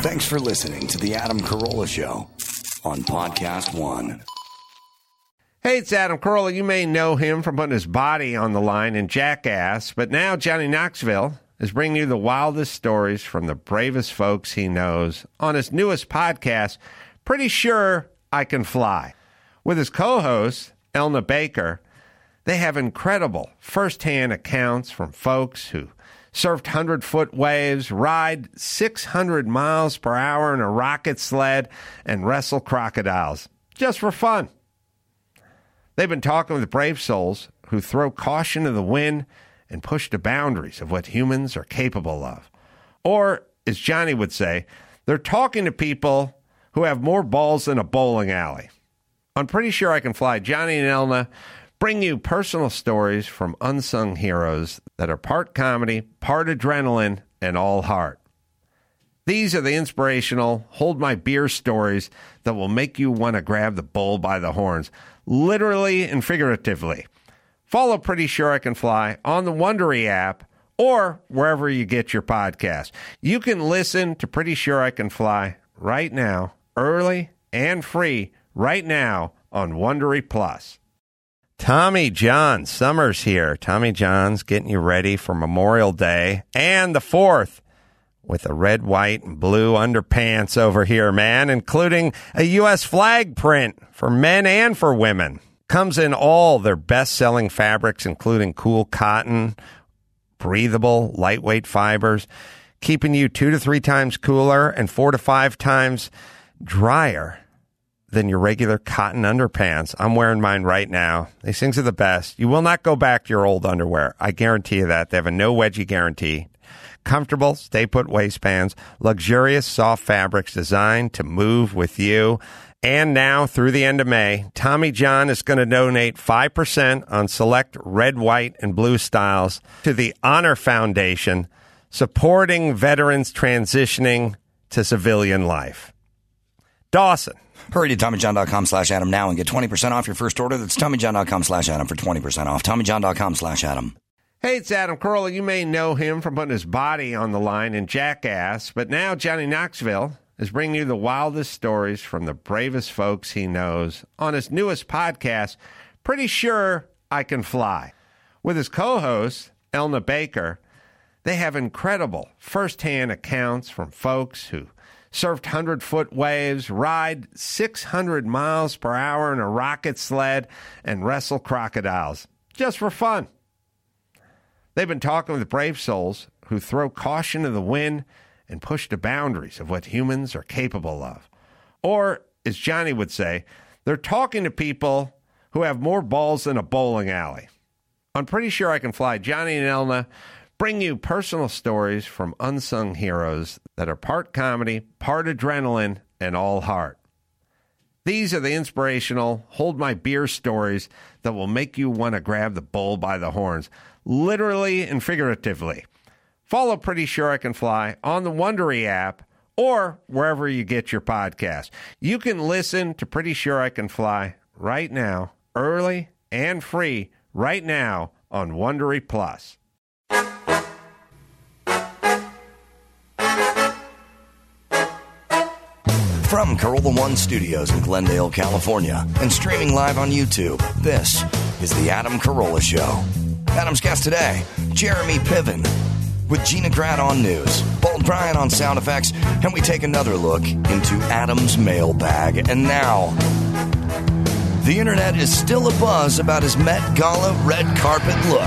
Thanks for listening to The Adam Carolla Show on Podcast One. Hey, it's Adam Carolla. You may know him from putting his body on the line in Jackass, but now Johnny Knoxville is bringing you the wildest stories from the bravest folks he knows on his newest podcast, Pretty Sure I Can Fly. With his co-host, Elna Baker, they have incredible first-hand accounts from folks who surfed 100-foot waves, ride 600 miles per hour in a rocket sled, and wrestle crocodiles, just for fun. They've been talking with brave souls who throw caution to the wind and push the boundaries of what humans are capable of. Or, as Johnny would say, they're talking to people who have more balls than a bowling alley. I'm Pretty Sure I Can Fly. Johnny and Elna bring you personal stories from unsung heroes that are part comedy, part adrenaline, and all heart. These are the inspirational, hold my beer stories that will make you want to grab the bull by the horns, literally and figuratively. Follow Pretty Sure I Can Fly on the Wondery app or wherever you get your podcast. You can listen to Pretty Sure I Can Fly right now, early and free, right now on Wondery Plus. Tommy John Summers here. Tommy John's getting you ready for Memorial Day and the 4th with a red, white, and blue underpants over here, man, including a U.S. flag print for men and for women. Comes in all their best-selling fabrics, including cool cotton, breathable, lightweight fibers, keeping you 2 to 3 times cooler and 4 to 5 times drier than your regular cotton underpants. I'm wearing mine right now. These things are the best. You will not go back to your old underwear. I guarantee you that. They have a no wedgie guarantee. Comfortable, stay-put waistbands, luxurious, soft fabrics designed to move with you. And now, through the end of May, Tommy John is going to donate 5% on select red, white, and blue styles to the Honor Foundation, supporting veterans transitioning to civilian life. Dawson. Hurry to TommyJohn.com/Adam now and get 20% off your first order. That's TommyJohn.com/Adam for 20% off. TommyJohn.com/Adam. Hey, it's Adam Carolla. You may know him from putting his body on the line in Jackass, but now Johnny Knoxville is bringing you the wildest stories from the bravest folks he knows on his newest podcast, Pretty Sure I Can Fly. With his co-host, Elna Baker, they have incredible first-hand accounts from folks who surfed 100-foot waves, ride 600 miles per hour in a rocket sled, and wrestle crocodiles, just for fun. They've been talking with brave souls who throw caution to the wind and push the boundaries of what humans are capable of. Or, as Johnny would say, they're talking to people who have more balls than a bowling alley. I'm Pretty Sure I Can Fly. Johnny and Elna bring you personal stories from unsung heroes that are part comedy, part adrenaline, and all heart. These are the inspirational, hold my beer stories that will make you want to grab the bull by the horns, literally and figuratively. Follow Pretty Sure I Can Fly on the Wondery app or wherever you get your podcast. You can listen to Pretty Sure I Can Fly right now, early and free, right now on Wondery Plus. From Carolla One Studios in Glendale, California, and streaming live on YouTube, this is The Adam Carolla Show. Adam's guest today, Jeremy Piven, with Gina Grad on news, Bald Brian on sound effects, and we take another look into Adam's mailbag. And now, the internet is still abuzz about his Met Gala red carpet look.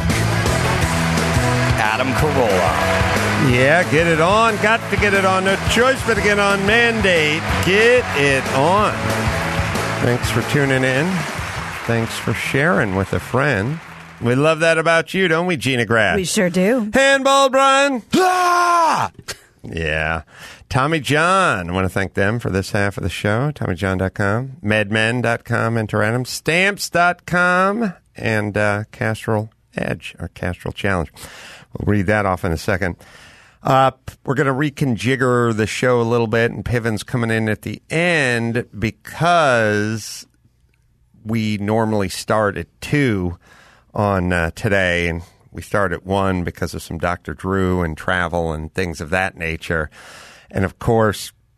Adam Carolla. Yeah, get it on. Got to get it on. No choice but to get on. Mandate. Get it on. Thanks for tuning in. Thanks for sharing with a friend. We love that about you, don't we, Gina Grad? We sure do. Handball, Brian. Ah! Yeah. Tommy John. I want to thank them for this half of the show. TommyJohn.com, MedMen.com, Enter Adam, Stamps.com, and Castrol Edge, or Castrol Challenge. We'll read that off in a second. We're going to reconfigure the show a little bit, and Piven's coming in at the end because we normally start at 2 on today, and we start at 1 because of some Dr. Drew and travel and things of that nature. And, of course,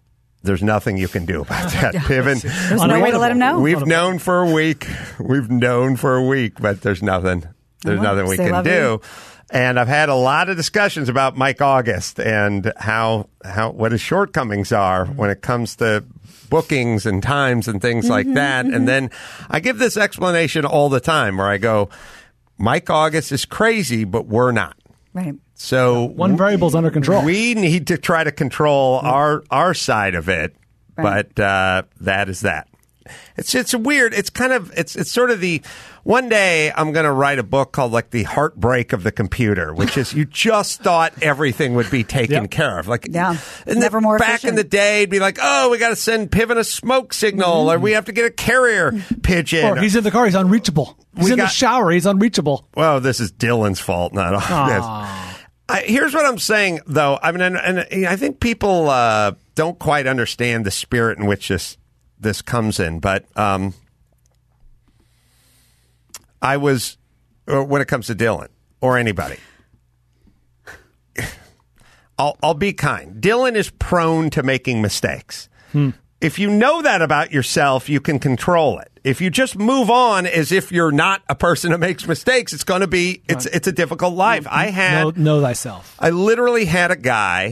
there's nothing you can do about that, Piven. There's no way to let him know. We've known for a week. But there's nothing. There's nothing we can do. And I've had a lot of discussions about Mike August and what his shortcomings are when it comes to bookings and times and things like that. And then I give this explanation all the time where I go, Mike August is crazy, but we're not. Right. So one variable's under control. We need to try to control our side of it, but that is that. It's weird. It's kind of it's sort of the one day I'm going to write a book called like The Heartbreak of the Computer, which is you just thought everything would be taken care of. Like and never more back efficient. In the day, it'd be like, oh, we got to send Piven a smoke signal, or we have to get a carrier pigeon. Or he's in the car, he's unreachable. He's in the shower, he's unreachable. Well, this is Dylan's fault, not this. Here's what I'm saying, though. I mean, and I think people don't quite understand the spirit in which this comes in, but I was, when it comes to Dylan or anybody, I'll be kind. Dylan is prone to making mistakes. If you know that about yourself, you can control it. If you just move on as if you're not a person who makes mistakes, it's going to be, it's a difficult life. I had know thyself. I literally had a guy,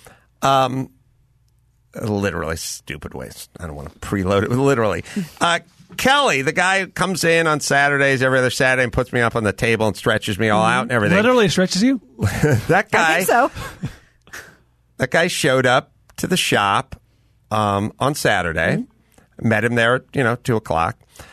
literally stupid ways. I don't want to preload it. Literally. Kelly, the guy who comes in on Saturdays, every other Saturday, and puts me up on the table and stretches me all out and everything. Literally stretches you? That guy. I think so. That guy showed up to the shop on Saturday. Met him there at 2:00.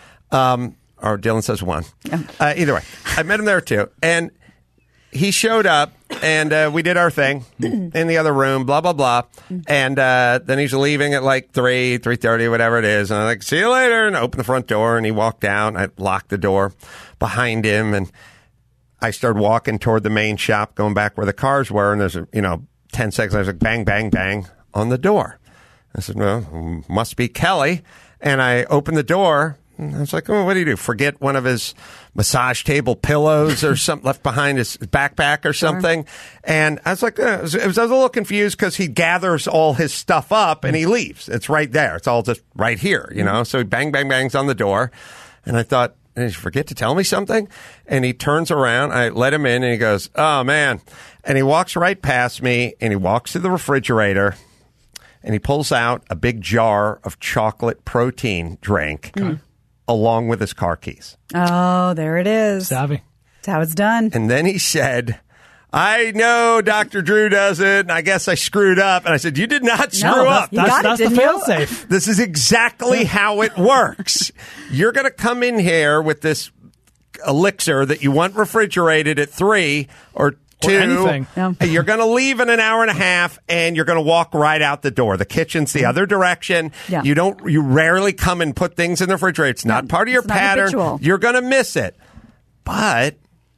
Or Dylan says 1. Either way, I met him there at 2, and he showed up, and we did our thing in the other room, blah, blah, blah. And then he's leaving at like 3:30, whatever it is. And I'm like, see you later. And I opened the front door, and he walked out. I locked the door behind him, and I started walking toward the main shop, going back where the cars were. And there's 10 seconds. I was like, bang, bang, bang on the door. I said, well, must be Kelly. And I opened the door. I was like, oh, what do you do? Forget one of his massage table pillows or something left behind his backpack or something? And I was like, I was a little confused because he gathers all his stuff up and he leaves. It's right there. It's all just right here, So he bang, bang, bangs on the door. And I thought, did you forget to tell me something? And he turns around. I let him in and he goes, oh, man. And he walks right past me and he walks to the refrigerator. And he pulls out a big jar of chocolate protein drink along with his car keys. Oh, there it is. Savvy. That's how it's done. And then he said, I know Dr. Drew does it, and I guess I screwed up. And I said, you did not screw up. That's the fail-safe. This is exactly how it works. You're going to come in here with this elixir that you want refrigerated at 3 or 2. Anything. Yeah. You're going to leave in an hour and a half, and you're going to walk right out the door. The kitchen's the other direction. Yeah. You rarely come and put things in the refrigerator. It's not part of your pattern. You're going to miss it. But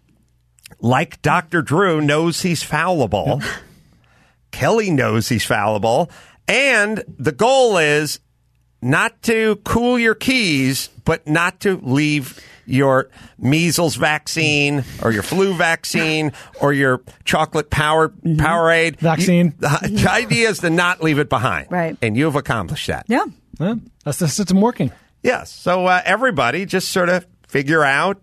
like Dr. Drew knows he's fallible, Kelly knows he's fallible, and the goal is not to cool your keys, but not to leave your measles vaccine or your flu vaccine or your chocolate Powerade vaccine. The idea is to not leave it behind. Right. And you've accomplished that. Yeah. That's the system working. Yes. So everybody just sort of figure out,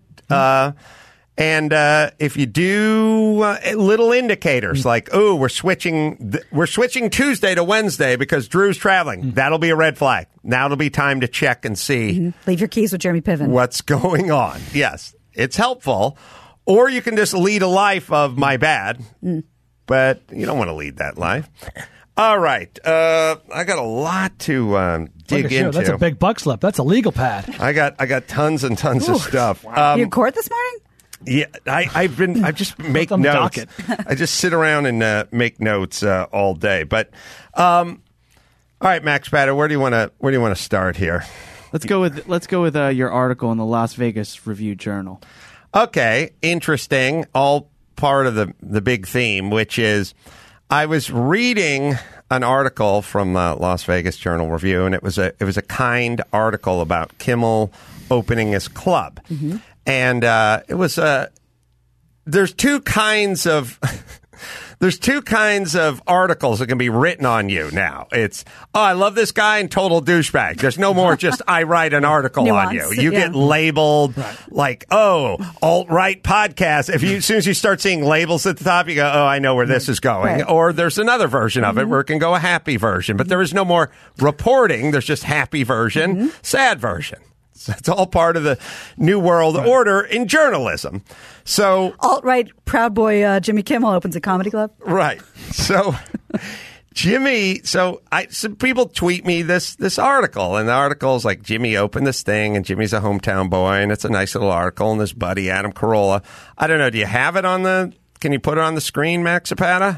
and if you do little indicators like, oh, we're switching Tuesday to Wednesday because Drew's traveling, that'll be a red flag. Now it'll be time to check and see. Leave your keys with Jeremy Piven. What's going on? Yes, it's helpful. Or you can just lead a life of my bad, but you don't want to lead that life. All right. I got a lot to dig into. That's a big buck slip. That's a legal pad. I got tons and tons of stuff. You in court this morning? Yeah, I just make notes. I just sit around and make notes all day. But all right, Max Patter, where do you want to start here? Let's go with your article in the Las Vegas Review-Journal. Okay, interesting. All part of the big theme, which is I was reading an article from Las Vegas Journal Review, and it was a kind article about Kimmel opening his club. And it was there's two kinds of There's two kinds of articles that can be written on you now. It's, I love this guy and total douchebag. There's no more just I write an article on you. You get labeled like, alt-right podcast. As soon as you start seeing labels at the top, you go, I know where this is going. Right. Or there's another version of it where it can go a happy version. But there is no more reporting. There's just happy version, sad version. It's all part of the new world order in journalism. So Alt-right Proud Boy Jimmy Kimmel opens a comedy club. right. So Jimmy, some people tweet me this article, and the article is like, Jimmy opened this thing, and Jimmy's a hometown boy, and it's a nice little article, and this buddy, Adam Carolla. I don't know, do you have it can you put it on the screen, Max Zapata?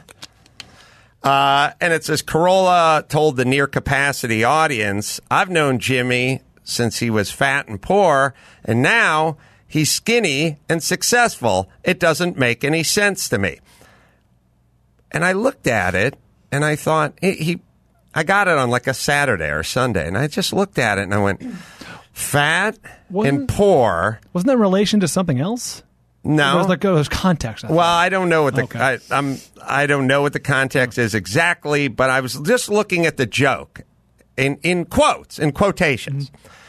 And it says, Carolla told the near capacity audience, I've known Jimmy since he was fat and poor, and now he's skinny and successful. It doesn't make any sense to me. And I looked at it, and I thought, I got it on like a Saturday or Sunday, and I just looked at it, and I went, fat and poor. Wasn't that in relation to something else? No. There's context. Well, I don't know what Okay. I don't know what the context is exactly, but I was just looking at the joke in quotes, in quotations.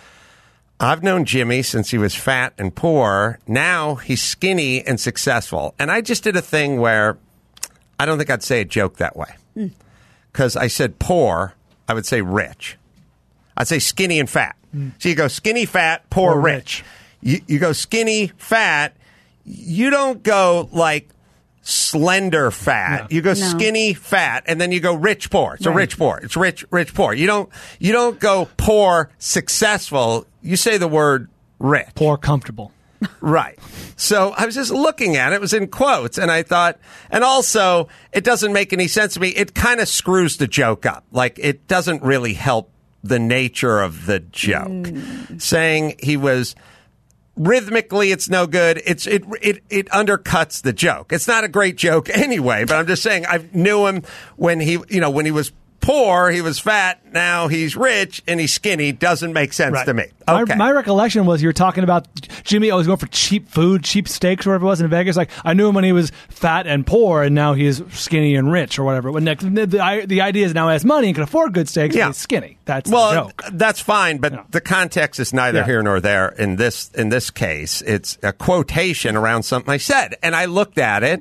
I've known Jimmy since he was fat and poor. Now he's skinny and successful. And I just did a thing where I don't think I'd say a joke that way. Because I said poor, I would say rich. I'd say skinny and fat. So you go skinny, fat, poor, Or rich. You go skinny, fat. You don't go like slender fat. No. You go skinny fat, and then you go rich poor. It's a rich poor. It's rich poor. You don't go poor successful. You say the word rich. Poor comfortable. Right. So I was just looking at it. It was in quotes, and I thought, and also it doesn't make any sense to me. It kind of screws the joke up. Like it doesn't really help the nature of the joke. Saying he was rhythmically, it's no good. It undercuts the joke. It's not a great joke anyway, but I'm just saying I knew him when he was poor, he was fat, now he's rich and he's skinny. Doesn't make sense to me. Okay. My recollection was you were talking about Jimmy always going for cheap food, cheap steaks, or whatever it was in Vegas. Like, I knew him when he was fat and poor, and now he's skinny and rich, or whatever. When the idea is now he has money and can afford good steaks, and he's skinny. That's the joke. That's fine, but the context is neither here nor there in this case. It's a quotation around something I said. And I looked at it,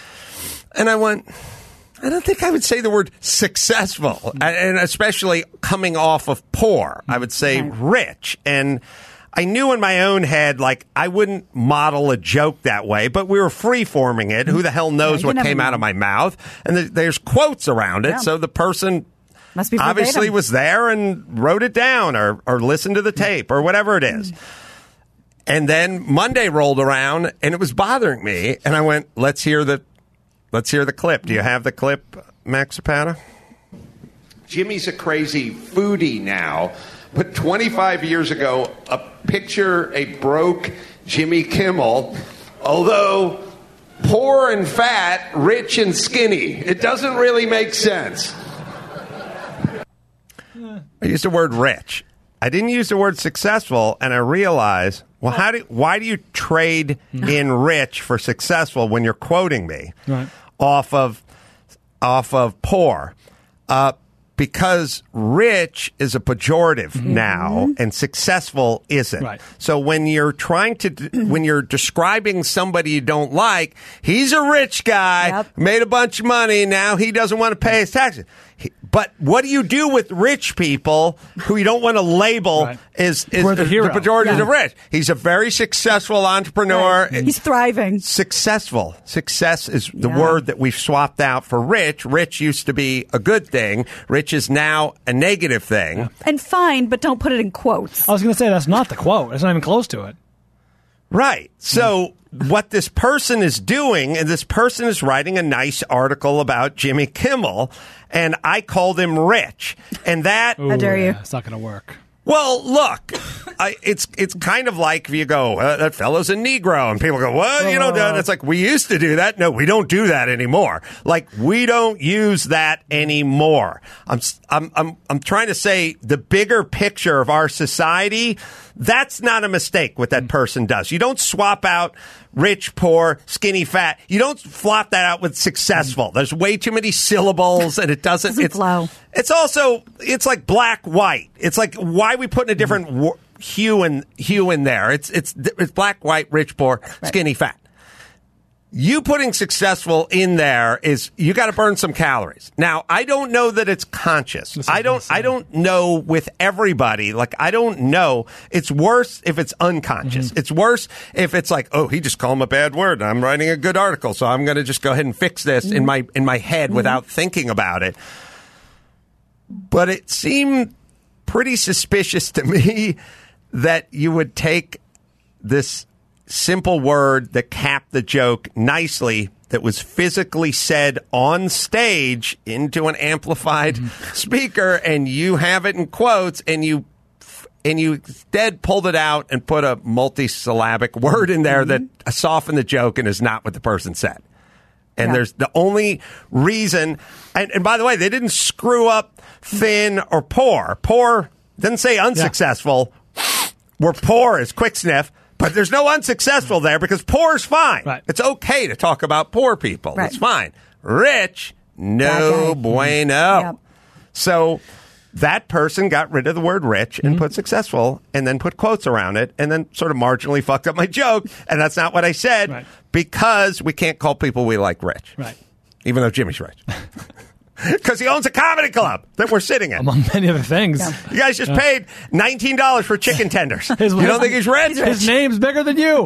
and I went, I don't think I would say the word successful, and especially coming off of poor. I would say rich. And I knew in my own head, like, I wouldn't model a joke that way, but we were free-forming it. Who the hell knows what came out of my mouth? And there's quotes around it, so the person must be obviously was there and wrote it down or listened to the tape or whatever it is. And then Monday rolled around, and it was bothering me, and I went, let's hear the clip. Do you have the clip, Max Zapata? Jimmy's a crazy foodie now, but 25 years ago, picture a broke Jimmy Kimmel, although poor and fat, rich and skinny. It doesn't really make sense. I used the word rich. I didn't use the word successful, and I realized, well, why do you trade in rich for successful when you're quoting me off of poor? Because rich is a pejorative now, and successful isn't. Right. So when you're when you're describing somebody you don't like, he's a rich guy, made a bunch of money, now he doesn't want to pay his taxes. But what do you do with rich people who you don't want to label as the pejorative of rich? He's a very successful entrepreneur. He's thriving. Successful. Success is the word that we've swapped out for rich. Rich used to be a good thing. Rich is now a negative thing. And fine, but don't put it in quotes. I was going to say that's not the quote. It's not even close to it. Right. So what this person is doing, and this person is writing a nice article about Jimmy Kimmel, and I called him rich. And that... How dare you? It's not going to work. Well, look, it's kind of like if you go, that fellow's a Negro, and people go, what? You know, it's like, we used to do that. No, we don't do that anymore. Like, we don't use that anymore. I'm trying to say the bigger picture of our society, That's not a mistake what that person does. You don't swap out rich, poor, skinny, fat. You don't flop that out with successful. There's way too many syllables, and it doesn't flow. It's like black, white. It's like, why are we putting a different hue in there? It's black, white, rich, poor, skinny, fat. You putting successful in there is you got to burn some calories. Now, I don't know that it's conscious. I don't know with everybody. Like, I don't know. It's worse if it's unconscious. Mm-hmm. It's worse if it's like, oh, he just called him a bad word. I'm writing a good article, so I'm going to just go ahead and fix this in my head without thinking about it. But it seemed pretty suspicious to me that you would take this simple word that capped the joke nicely, that was physically said on stage into an amplified speaker, and you have it in quotes, and you instead pulled it out and put a multisyllabic word in there that softened the joke and is not what the person said. And there's the only reason, and by the way, they didn't screw up thin or poor. Poor didn't say unsuccessful. Where poor is quick sniff. But there's no unsuccessful there because poor is fine. Right. It's okay to talk about poor people. Right. It's fine. Rich, no bueno. Yep. So that person got rid of the word rich and put successful and then put quotes around it and then sort of marginally fucked up my joke. And that's not what I said because we can't call people we like rich. Right. Even though Jimmy's rich. Because he owns a comedy club that we're sitting in. Among many other things. Yeah. You guys just paid $19 for chicken tenders. You don't think he's rich? His name's bigger than you.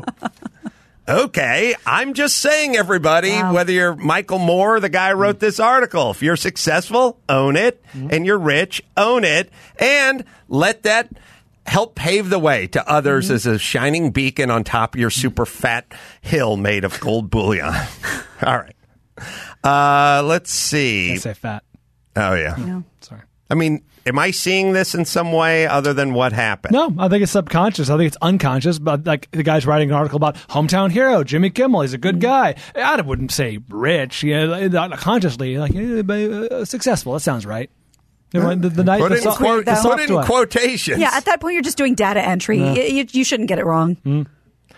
Okay, I'm just saying, everybody, whether you're Michael Moore, the guy who wrote this article, if you're successful, own it, and you're rich, own it, and let that help pave the way to others as a shining beacon on top of your super fat hill made of gold bullion. All right. Let's see. I say fat. Oh, yeah. You know? Sorry. I mean, am I seeing this in some way other than what happened? No, I think it's subconscious. I think it's unconscious. But like the guy's writing an article about hometown hero Jimmy Kimmel. He's a good guy. I wouldn't say rich. Consciously, like successful. That sounds right. Put in quotations. Yeah, at that point, you're just doing data entry. You shouldn't get it wrong.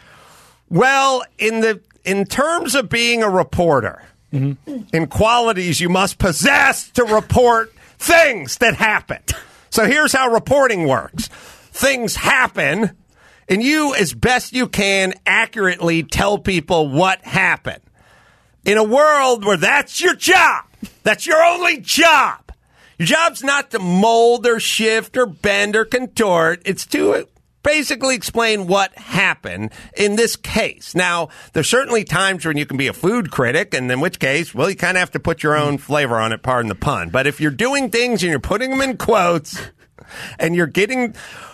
Well, in terms of being a reporter, in qualities you must possess to report things that happen. So here's how reporting works. Things happen, and you, as best you can, accurately tell people what happened. In a world where that's your job, that's your only job. Your job's not to mold or shift or bend or contort. It's to basically explain what happened in this case. Now, there's certainly times when you can be a food critic, and in which case, well, you kind of have to put your own flavor on it, pardon the pun. But if you're doing things and you're putting them in quotes and you're getting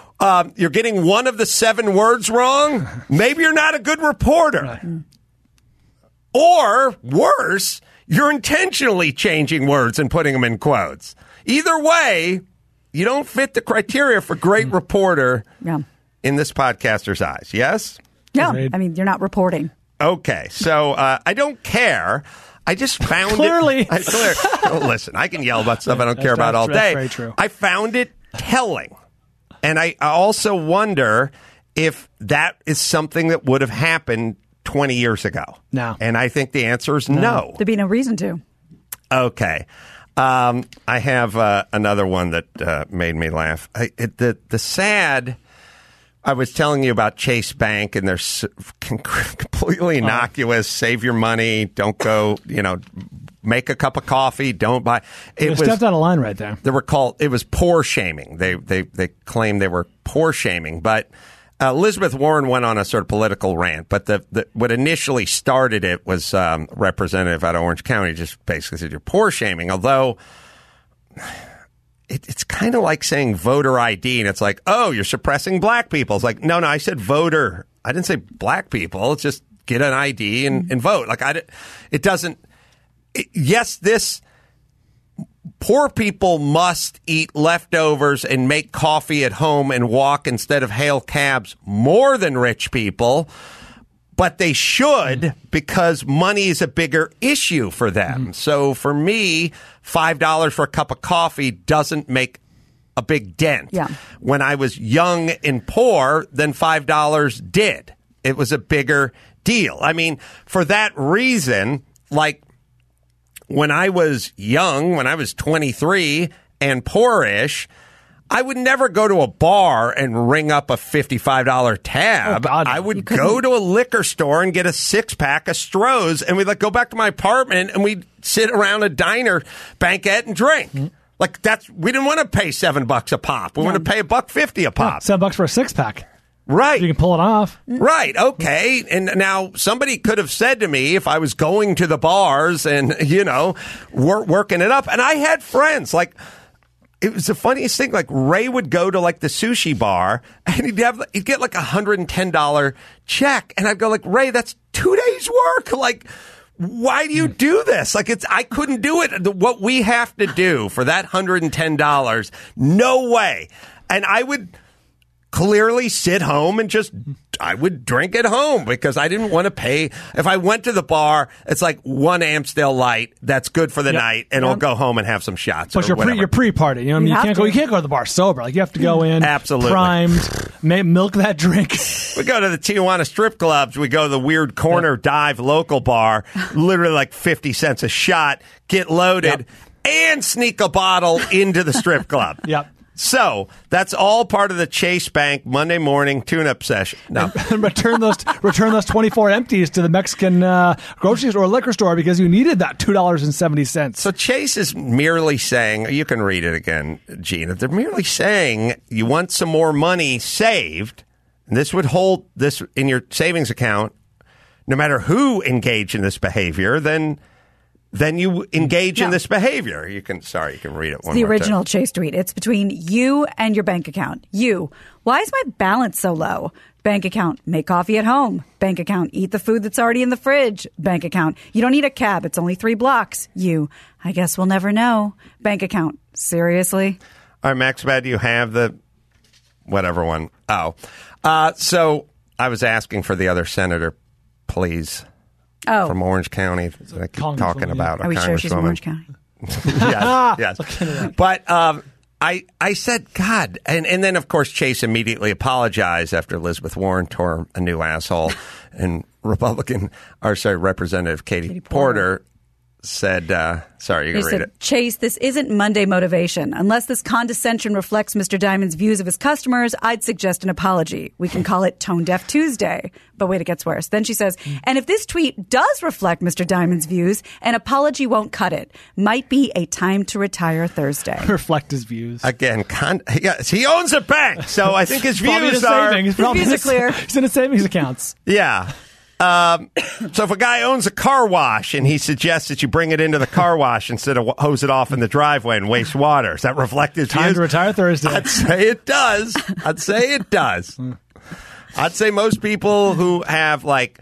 one of the 7 words wrong, maybe you're not a good reporter. Right. Or worse, you're intentionally changing words and putting them in quotes. Either way, you don't fit the criteria for great reporter in this podcaster's eyes. Yes? No, I mean, you're not reporting. Okay, so I don't care. I just found Clearly. Listen, I can yell about stuff I don't care about all day. That's very true. I found it telling. And I also wonder if that is something that would have happened 20 years ago. No. And I think the answer is no. There'd be no reason to. Okay. I have another one that made me laugh. The sad... I was telling you about Chase Bank, and they're completely innocuous. Save your money. Don't go, make a cup of coffee. Don't buy. It stepped out of line right there. It was poor shaming. They claimed they were poor shaming. But Elizabeth Warren went on a sort of political rant. But what initially started it was representative out of Orange County just basically said you're poor shaming. Although... It's kind of like saying voter ID, and it's like, oh, you're suppressing black people. It's like, no, I said voter. I didn't say black people. It's just get an ID and vote. Like, it doesn't. Yes, poor people must eat leftovers and make coffee at home and walk instead of hail cabs more than rich people. But they should, because money is a bigger issue for them. So for me, $5 for a cup of coffee doesn't make a big dent. Yeah. When I was young and poor, then $5 did. It was a bigger deal. I mean, for that reason, like when I was young, when I was 23 and poorish, I would never go to a bar and ring up a $55 tab. Oh, God. I would go to a liquor store and get a 6-pack of Strohs, and we'd go back to my apartment and we'd sit around a diner banquet and drink. Mm-hmm. Like we didn't want to pay $7 a pop. We wanted to pay $1.50 a pop. $7 for a 6-pack. Right. You can pull it off. Right. Okay. And now somebody could have said to me if I was going to the bars and, working it up. And I had friends it was the funniest thing. Like Ray would go to the sushi bar and he'd get $110 check. And I'd go Ray, that's 2 days work. Why do you do this? I couldn't do it. What we have to do for that $110, no way. And I would clearly sit home and I would drink at home because I didn't want to pay. If I went to the bar, it's one Amstel Light that's good for the night, and I'll go home and have some shots. But you're pre-party. You can't go to the bar sober. You have to go in absolutely primed, milk that drink. We go to the Tijuana strip clubs. We go to the weird corner dive local bar, literally 50 cents a shot, get loaded, and sneak a bottle into the strip club. Yep. So that's all part of the Chase Bank Monday morning tune-up session. No, return those 24 empties to the Mexican grocery store or liquor store because you needed that $2.70. So Chase is merely saying, you can read it again, Gina. They're merely saying you want some more money saved. And this would hold this in your savings account. No matter who engaged in this behavior, then you engage in this behavior. You can read it one more time. The original Chase tweet. It's between you and your bank account. You. Why is my balance so low? Bank account. Make coffee at home. Bank account. Eat the food that's already in the fridge. Bank account. You don't need a cab. It's only 3 blocks. You. I guess we'll never know. Bank account. Seriously? All right, Max, do you have the whatever one? Oh. So I was asking for the other senator, please. Oh. From Orange County that I keep talking about. Are we sure she's from Orange County? yes. But I said, God. And then, of course, Chase immediately apologized after Elizabeth Warren tore a new asshole. And Representative Katie Porter said, sorry, you can read it. Chase, this isn't Monday motivation. Unless this condescension reflects Mr. Diamond's views of his customers, I'd suggest an apology. We can call it Tone Deaf Tuesday. But wait, it gets worse. Then she says, and if this tweet does reflect Mr. Diamond's views, an apology won't cut it. Might be a time to retire Thursday. Reflect his views. Again, yes, he owns a bank, so I think his views are... His views are clear. He's in his savings accounts. Yeah. So if a guy owns a car wash and he suggests that you bring it into the car wash instead of hose it off in the driveway and waste water, does that reflect his views? Time to retire Thursday. I'd say it does. I'd say most people who have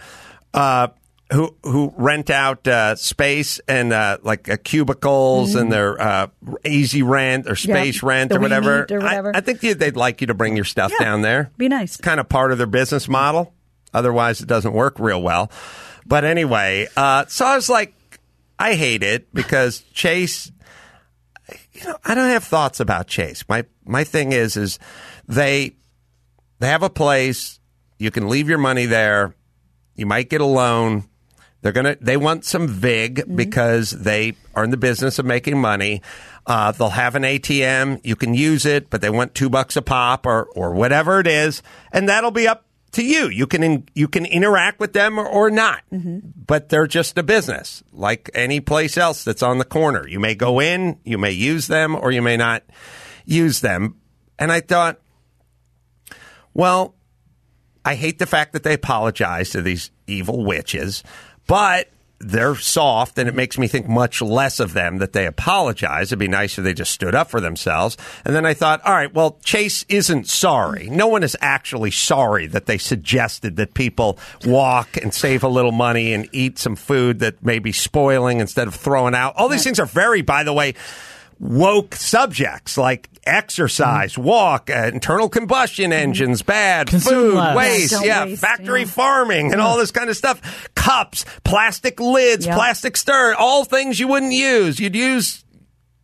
who rent out space and cubicles and their easy rent or space rent or whatever. I think they'd like you to bring your stuff down there. Be nice. It's kind of part of their business model. Otherwise, it doesn't work real well. But anyway, so I was like, I hate it because Chase, I don't have thoughts about Chase. My thing is they have a place. You can leave your money there. You might get a loan. They want some VIG because they are in the business of making money. They'll have an ATM. You can use it, but they want $2 a pop or whatever it is. And that'll be up to you. You can interact with them or not, but they're just a business like any place else that's on the corner. You may go in, you may use them, or you may not use them. And I thought, well, I hate the fact that they apologize to these evil witches, but they're soft, and it makes me think much less of them that they apologize. It'd be nice if they just stood up for themselves. And then I thought, all right, well, Chase isn't sorry. No one is actually sorry that they suggested that people walk and save a little money and eat some food that may be spoiling instead of throwing out. All these things are very, by the way, woke subjects like exercise, walk, internal combustion engines, bad, Consume food, less. waste, factory farming and all this kind of stuff. Cups, plastic lids, plastic stir, all things you wouldn't use. You'd use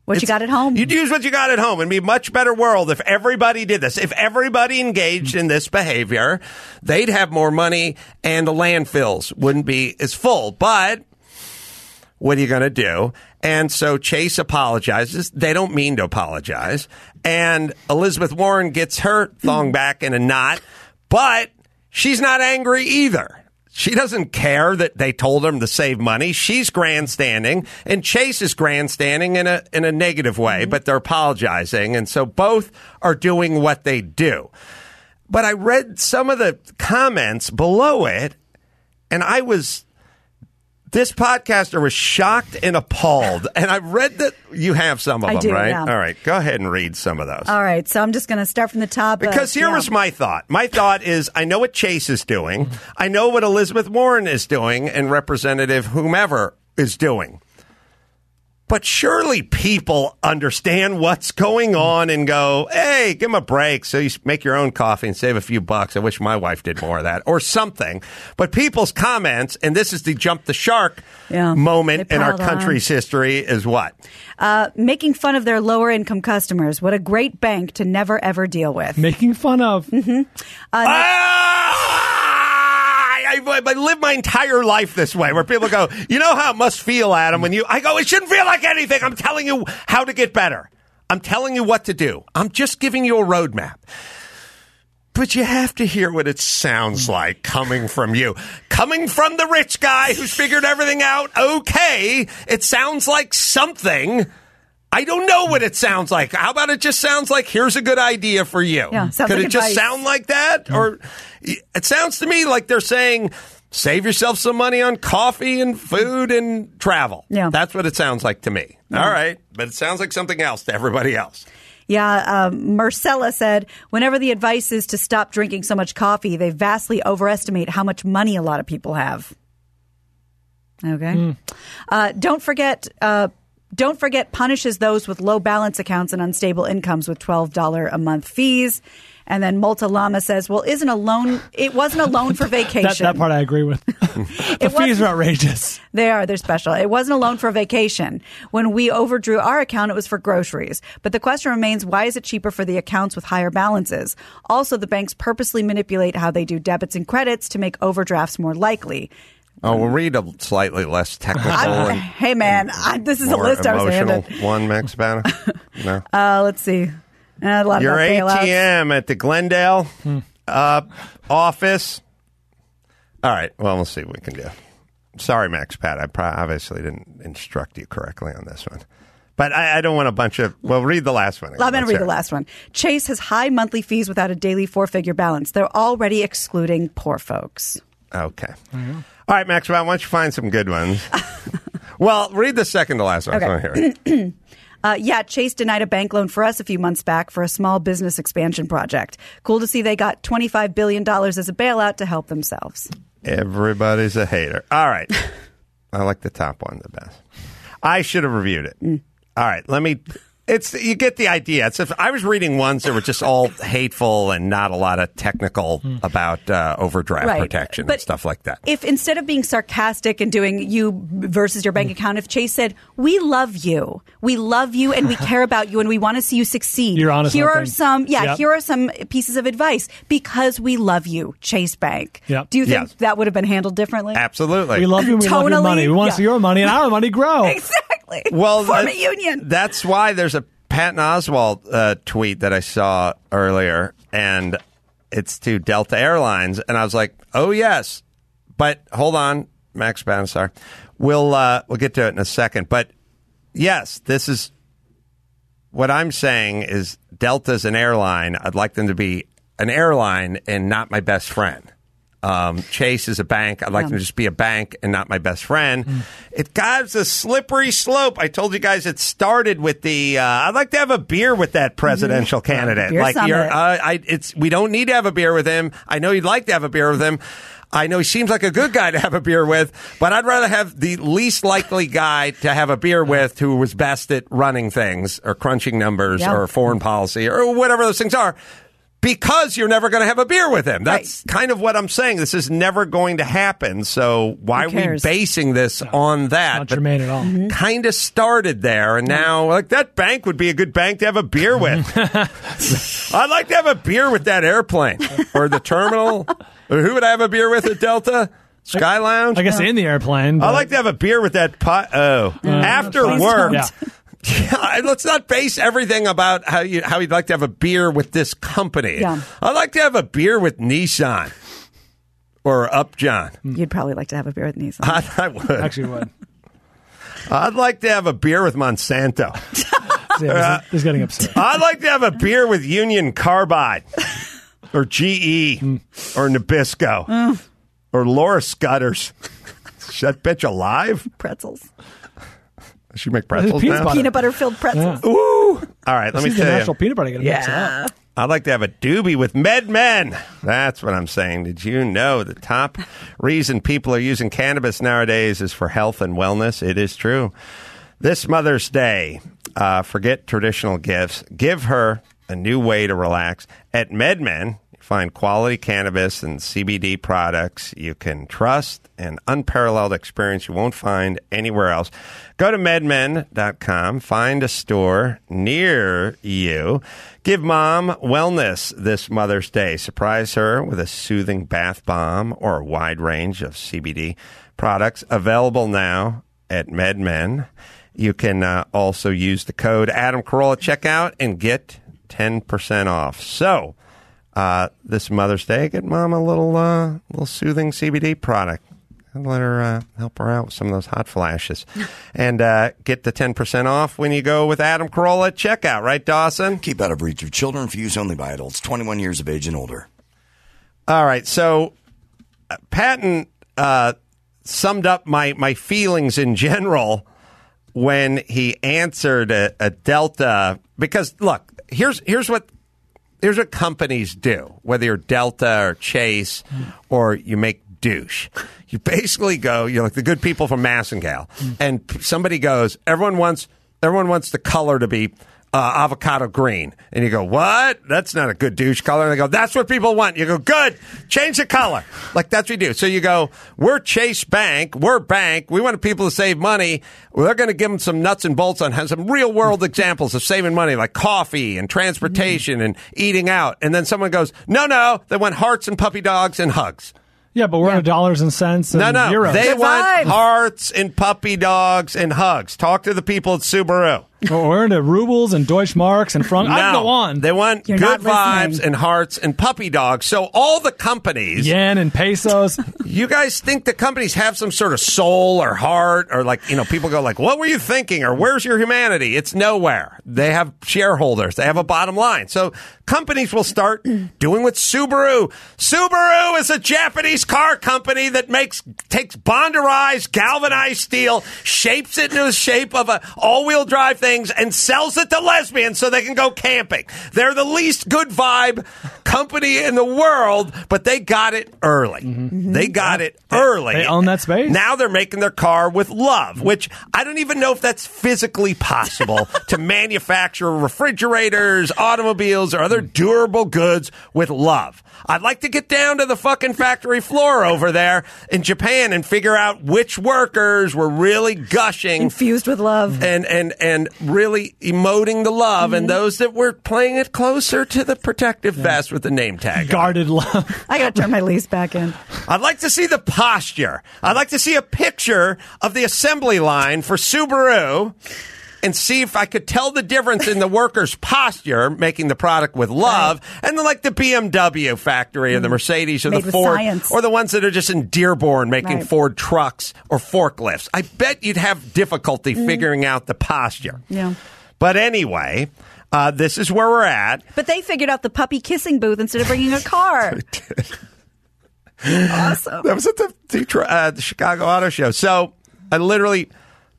What you got at home. You'd use what you got at home. It'd be a much better world if everybody did this. If everybody engaged in this behavior, they'd have more money and the landfills wouldn't be as full. But what are you going to do? And so Chase apologizes. They don't mean to apologize. And Elizabeth Warren gets her thong back in a knot, but she's not angry either. She doesn't care that they told him to save money. She's grandstanding, and Chase is grandstanding in a negative way, but they're apologizing. And so both are doing what they do. But I read some of the comments below it, and this podcaster was shocked and appalled. And I read that you have some of them, right? Yeah. All right. Go ahead and read some of those. All right. So I'm just going to start from the top. Because here was my thought. My thought is, I know what Chase is doing. I know what Elizabeth Warren is doing and Representative whomever is doing. But surely people understand what's going on and go, hey, give them a break so you make your own coffee and save a few bucks. I wish my wife did more of that or something. But people's comments, and this is the jump the shark moment in our country's history, is what? Making fun of their lower income customers. What a great bank to never, ever deal with. Making fun of. I live my entire life this way, where people go, you know how it must feel, Adam, when I go, it shouldn't feel like anything. I'm telling you how to get better. I'm telling you what to do. I'm just giving you a roadmap. But you have to hear what it sounds like coming from you. Coming from the rich guy who's figured everything out. Okay, it sounds like something. I don't know what it sounds like. How about it just sounds like, here's a good idea for you? Yeah, sounds Could like it just advice. sound like that? Or it sounds to me like they're saying, save yourself some money on coffee and food and travel. Yeah. That's what it sounds like to me. Yeah. All right. But it sounds like something else to everybody else. Yeah, Marcella said, whenever the advice is to stop drinking so much coffee, they vastly overestimate how much money a lot of people have. Okay. Don't forget punishes those with low balance accounts and unstable incomes with $12 a month fees. And then Multa Lama says, well, it wasn't a loan for vacation. That part I agree with. The fees are outrageous. They're special. It wasn't a loan for vacation. When we overdrew our account, it was for groceries. But the question remains, why is it cheaper for the accounts with higher balances? Also, the banks purposely manipulate how they do debits and credits to make overdrafts more likely. Oh, we'll read a slightly less technical hey, man, this is a list I was handed. One, Max Banner? No. Let's see. A lot Your about ATM at the Glendale office. All right. Well, we'll see what we can do. Sorry, Max Pat. I obviously didn't instruct you correctly on this one. But I don't want a bunch of... Well, read the last one. I'm going to read the last one. Chase has high monthly fees without a daily four-figure balance. They're already excluding poor folks. Okay. Mm-hmm. All right, Max, why don't you find some good ones? Well, read the second to last one. Okay. I want to hear it. Chase denied a bank loan for us a few months back for a small business expansion project. Cool to see they got $25 billion as a bailout to help themselves. Everybody's a hater. All right. I like the top one the best. I should have reviewed it. All right. You get the idea. I was reading ones that were just all hateful and not a lot of technical about overdraft protection and stuff like that. If instead of being sarcastic and doing you versus your bank account, if Chase said, we love you and we care about you and we want to see you succeed. You're honest. Here are some pieces of advice because we love you, Chase Bank. Yep. Do you think that would have been handled differently? Absolutely. We love you and we love your money. We want to see your money and our money grow. Exactly. Well, form a union. That's why there's a Patton Oswalt tweet that I saw earlier, and it's to Delta Airlines, and I was like, "Oh yes," but hold on, Max Banisar, we'll get to it in a second. But yes, this is what I'm saying is Delta's an airline. I'd like them to be an airline and not my best friend. Chase is a bank. I'd like them to just be a bank and not my best friend. It got a slippery slope. I told you guys it started with the I'd like to have a beer with that presidential candidate. Beer summit. We don't need to have a beer with him. I know you'd like to have a beer with him. I know he seems like a good guy to have a beer with, but I'd rather have the least likely guy to have a beer with who was best at running things or crunching numbers or foreign policy or whatever those things are. because you're never going to have a beer with him. That's kind of what I'm saying. This is never going to happen. So why are we basing this on that? Not germane at all. Mm-hmm. Kind of started there, and now like that bank would be a good bank to have a beer with. I'd like to have a beer with that airplane or the terminal. Or who would I have a beer with at Delta? Sky Lounge? I guess in the airplane. I'd like to have a beer with that pot. After work. Yeah. Yeah, let's not base everything about how you'd like to have a beer with this company. Yeah. I'd like to have a beer with Nissan or Upjohn. You'd probably like to have a beer with Nissan. I would. Actually would. I'd like to have a beer with Monsanto. He's getting upset. I'd like to have a beer with Union Carbide or GE or Nabisco or Laura Scudder's. Is that bitch alive? Pretzels. Does she make pretzels now? Peanut butter filled pretzels. Ooh. All right, let me She's the tell natural you. peanut butter. Gonna mix it up. I'd like to have a doobie with MedMen. That's what I'm saying. Did you know the top reason people are using cannabis nowadays is for health and wellness? It is true. This Mother's Day, forget traditional gifts. Give her a new way to relax. At MedMen, you find quality cannabis and CBD products you can trust, an unparalleled experience you won't find anywhere else. Go to medmen.com, find a store near you. Give Mom wellness this Mother's Day. Surprise her with a soothing bath bomb or a wide range of CBD products available now at MedMen. You can also use the code Adam Carolla at checkout and get 10% off. So, this Mother's Day, get Mom a little soothing CBD product. And let her help her out with some of those hot flashes. And get the 10% off when you go with Adam Carolla at checkout. Right, Dawson? Keep out of reach of children for use only by adults 21 years of age and older. All right. So, Patton summed up my feelings in general when he answered a Delta. Because, look, here's what companies do, whether you're Delta or Chase or you make douche. You basically go, you're like the good people from Massengale, and somebody goes, everyone wants the color to be avocado green. And you go, what? That's not a good douche color. And they go, that's what people want. You go, good. Change the color. Like, that's what we do. So you go, we're Chase Bank. We're bank. We want people to save money. Well, they're going to give them some nuts and bolts on some real world examples of saving money, like coffee and transportation and eating out. And then someone goes, no, they want hearts and puppy dogs and hugs. Yeah, but we're in dollars and cents and euros. They Good want vibes. hearts and puppy dogs and hugs. Talk to the people at Subaru. We're into rubles and Deutschmarks and franc. I No, go on. they want You're good not vibes listening. and hearts and puppy dogs. So all the companies, Yen and pesos. you guys think the companies have some sort of soul or heart, or like, people go like, what were you thinking? Or where's your humanity? It's nowhere. They have shareholders. They have a bottom line. So companies will start doing what Subaru. Subaru is a Japanese car company that takes bonderized, galvanized steel, shapes it into the shape of a all-wheel drive things, and sells it to lesbians so they can go camping. They're the least good vibe company in the world, but they got it early. They got it early. They own that space. Now they're making their car with love, which I don't even know if that's physically possible to manufacture refrigerators, automobiles, or other durable goods with love. I'd like to get down to the fucking factory floor over there in Japan and figure out which workers were really gushing, Infused with love. and really emoting the love, and those that were playing it closer to the protective vest with the name tag on. Guarded love. I got to turn my lease back in. I'd like to see the posture. I'd like to see a picture of the assembly line for Subaru and see if I could tell the difference in the workers' posture making the product with love, and then like the BMW factory or the Mercedes or Made the with Ford science. or the ones that are just in Dearborn making Right. Ford trucks or forklifts. I bet you'd have difficulty figuring out the posture. Yeah. But anyway, this is where we're at. But they figured out the puppy kissing booth instead of bringing a car. Awesome. That was at the Chicago Auto Show. So I literally,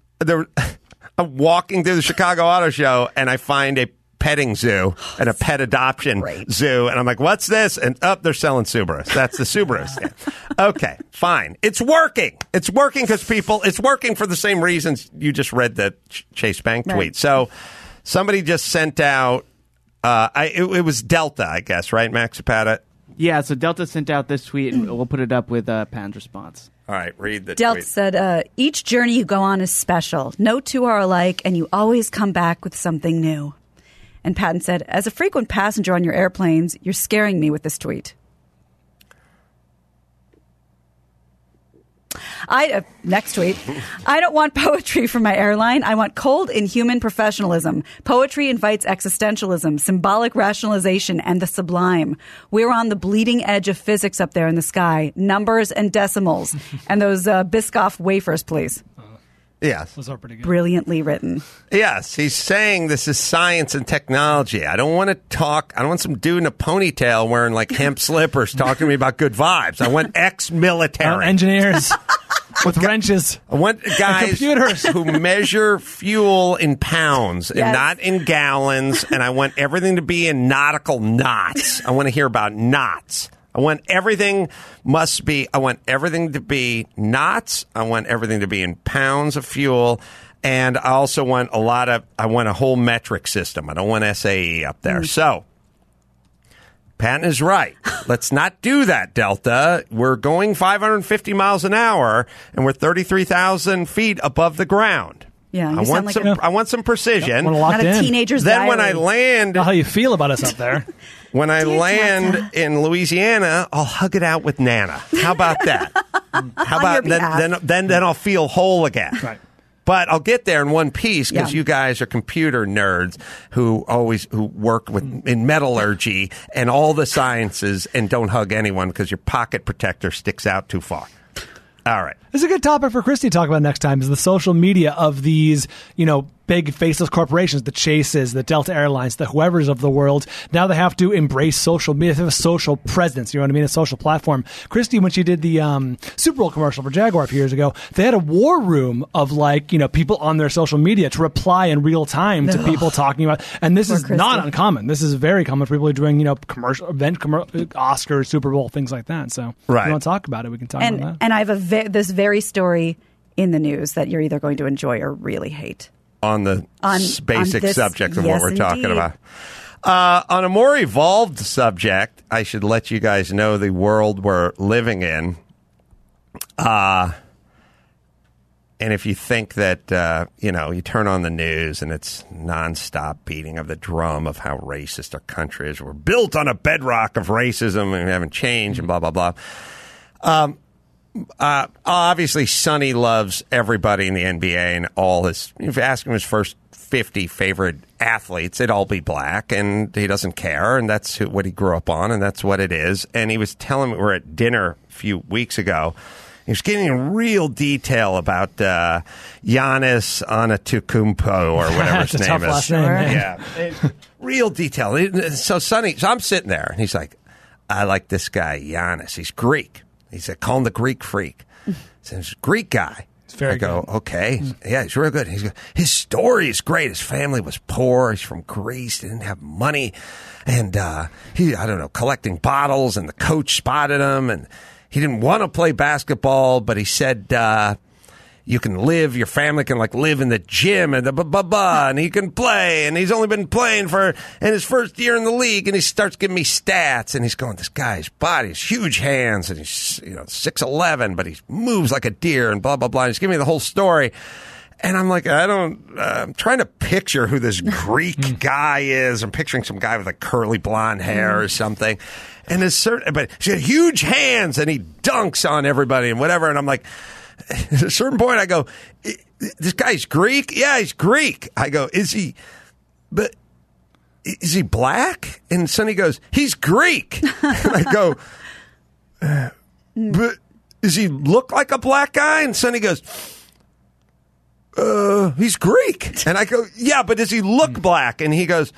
I'm walking through the Chicago Auto Show and I find a petting zoo and a pet adoption zoo. And I'm like, what's this? And they're selling Subarus. That's the Subaru stand. Okay, fine. It's working. It's working because it's working for the same reasons you just read the Chase Bank tweet. Right. So somebody just sent out It was Delta, I guess, right, Max Zapata? Yeah, so Delta sent out this tweet, and we'll put it up with Patton's response. All right, read the Delta tweet. said, each journey you go on is special. No two are alike, and you always come back with something new. And Patton said, as a frequent passenger on your airplanes, you're scaring me with this tweet. Next tweet. I don't want poetry for my airline. I want cold, inhuman professionalism. Poetry invites existentialism, symbolic rationalization, and the sublime. We're on the bleeding edge of physics up there in the sky. Numbers and decimals. And those Biscoff wafers, please. Yes. Those are pretty good. Brilliantly written. Yes, he's saying this is science and technology. I don't want some dude in a ponytail wearing like hemp slippers talking to me about good vibes. I want ex-military. Engineers with wrenches. I want guys computers who measure fuel in pounds and Yes. not in gallons, and I want everything to be in nautical knots. I want to hear about knots. I want everything to be knots. I want everything to be in pounds of fuel. And I also want I want a whole metric system. I don't want SAE up there. So, Patton is right. Let's not do that, Delta. We're going 550 miles an hour, and we're 33,000 feet above the ground. Yeah, you I sound want like I want some precision. Want to lock not a in. teenager's Then when diary. I land, Know how you feel about us up there. when I Dear land Tata. in Louisiana, I'll hug it out with Nana. How about that? How about your behalf. then I'll feel whole again. Right. But I'll get there in one piece because Yeah. you guys are computer nerds who work in metallurgy and all the sciences and don't hug anyone because your pocket protector sticks out too far. All right. This is a good topic for Christy to talk about next time, is the social media of these, big faceless corporations, the Chases, the Delta Airlines, the whoever's of the world. Now they have to embrace social media. They have a social presence, you know what I mean? A social platform. Christy, when she did the Super Bowl commercial for Jaguar a few years ago, they had a war room of people on their social media to reply in real time to people talking about. And this is not uncommon. This is very common for people who are doing, Oscars, Super Bowl, things like that. So if Right. you want to talk about it, we can talk about that. And I have this very story in the news that you're either going to enjoy or really hate. On the basic this- subject of what yes, we're talking indeed. about. On a more evolved subject, I should let you guys know the world we're living in. And if you think that, you turn on the news and it's nonstop beating of the drum of how racist our country is. We're built on a bedrock of racism and we haven't changed and blah, blah, blah. Obviously, Sonny loves everybody in the NBA and all his. If you ask him his first 50 favorite athletes, it'd all be black, and he doesn't care, and that's what he grew up on, and that's what it is. And he was telling me, we were at dinner a few weeks ago. He was getting in real detail about Giannis Antetokounmpo or whatever his It's a name tough is. last name, man. Yeah, real detail. So I'm sitting there, and he's like, "I like this guy, Giannis. He's Greek." He said, "Call him the Greek freak." So he's a Greek guy. very I go, good. okay. Yeah, he's real good. His story is great. His family was poor. He's from Greece. They didn't have money. And collecting bottles, and the coach spotted him. And he didn't want to play basketball, but he said, you can your family can live in the gym and and he can play, and he's only been playing in his first year in the league, and he starts giving me stats, and he's going, this guy's body has huge hands, and he's 6'11", but he moves like a deer, and blah blah blah. And he's giving me the whole story, and I'm like, I'm trying to picture who this Greek guy is. I'm picturing some guy with curly blonde hair or something, and but he's got huge hands, and he dunks on everybody and whatever, and I'm like. At a certain point, I go, this guy's Greek? Yeah, he's Greek. I go, is he black? And Sonny goes, he's Greek. And I go, but does he look like a black guy? And Sonny goes, he's Greek. And I go, yeah, but does he look black? And he goes,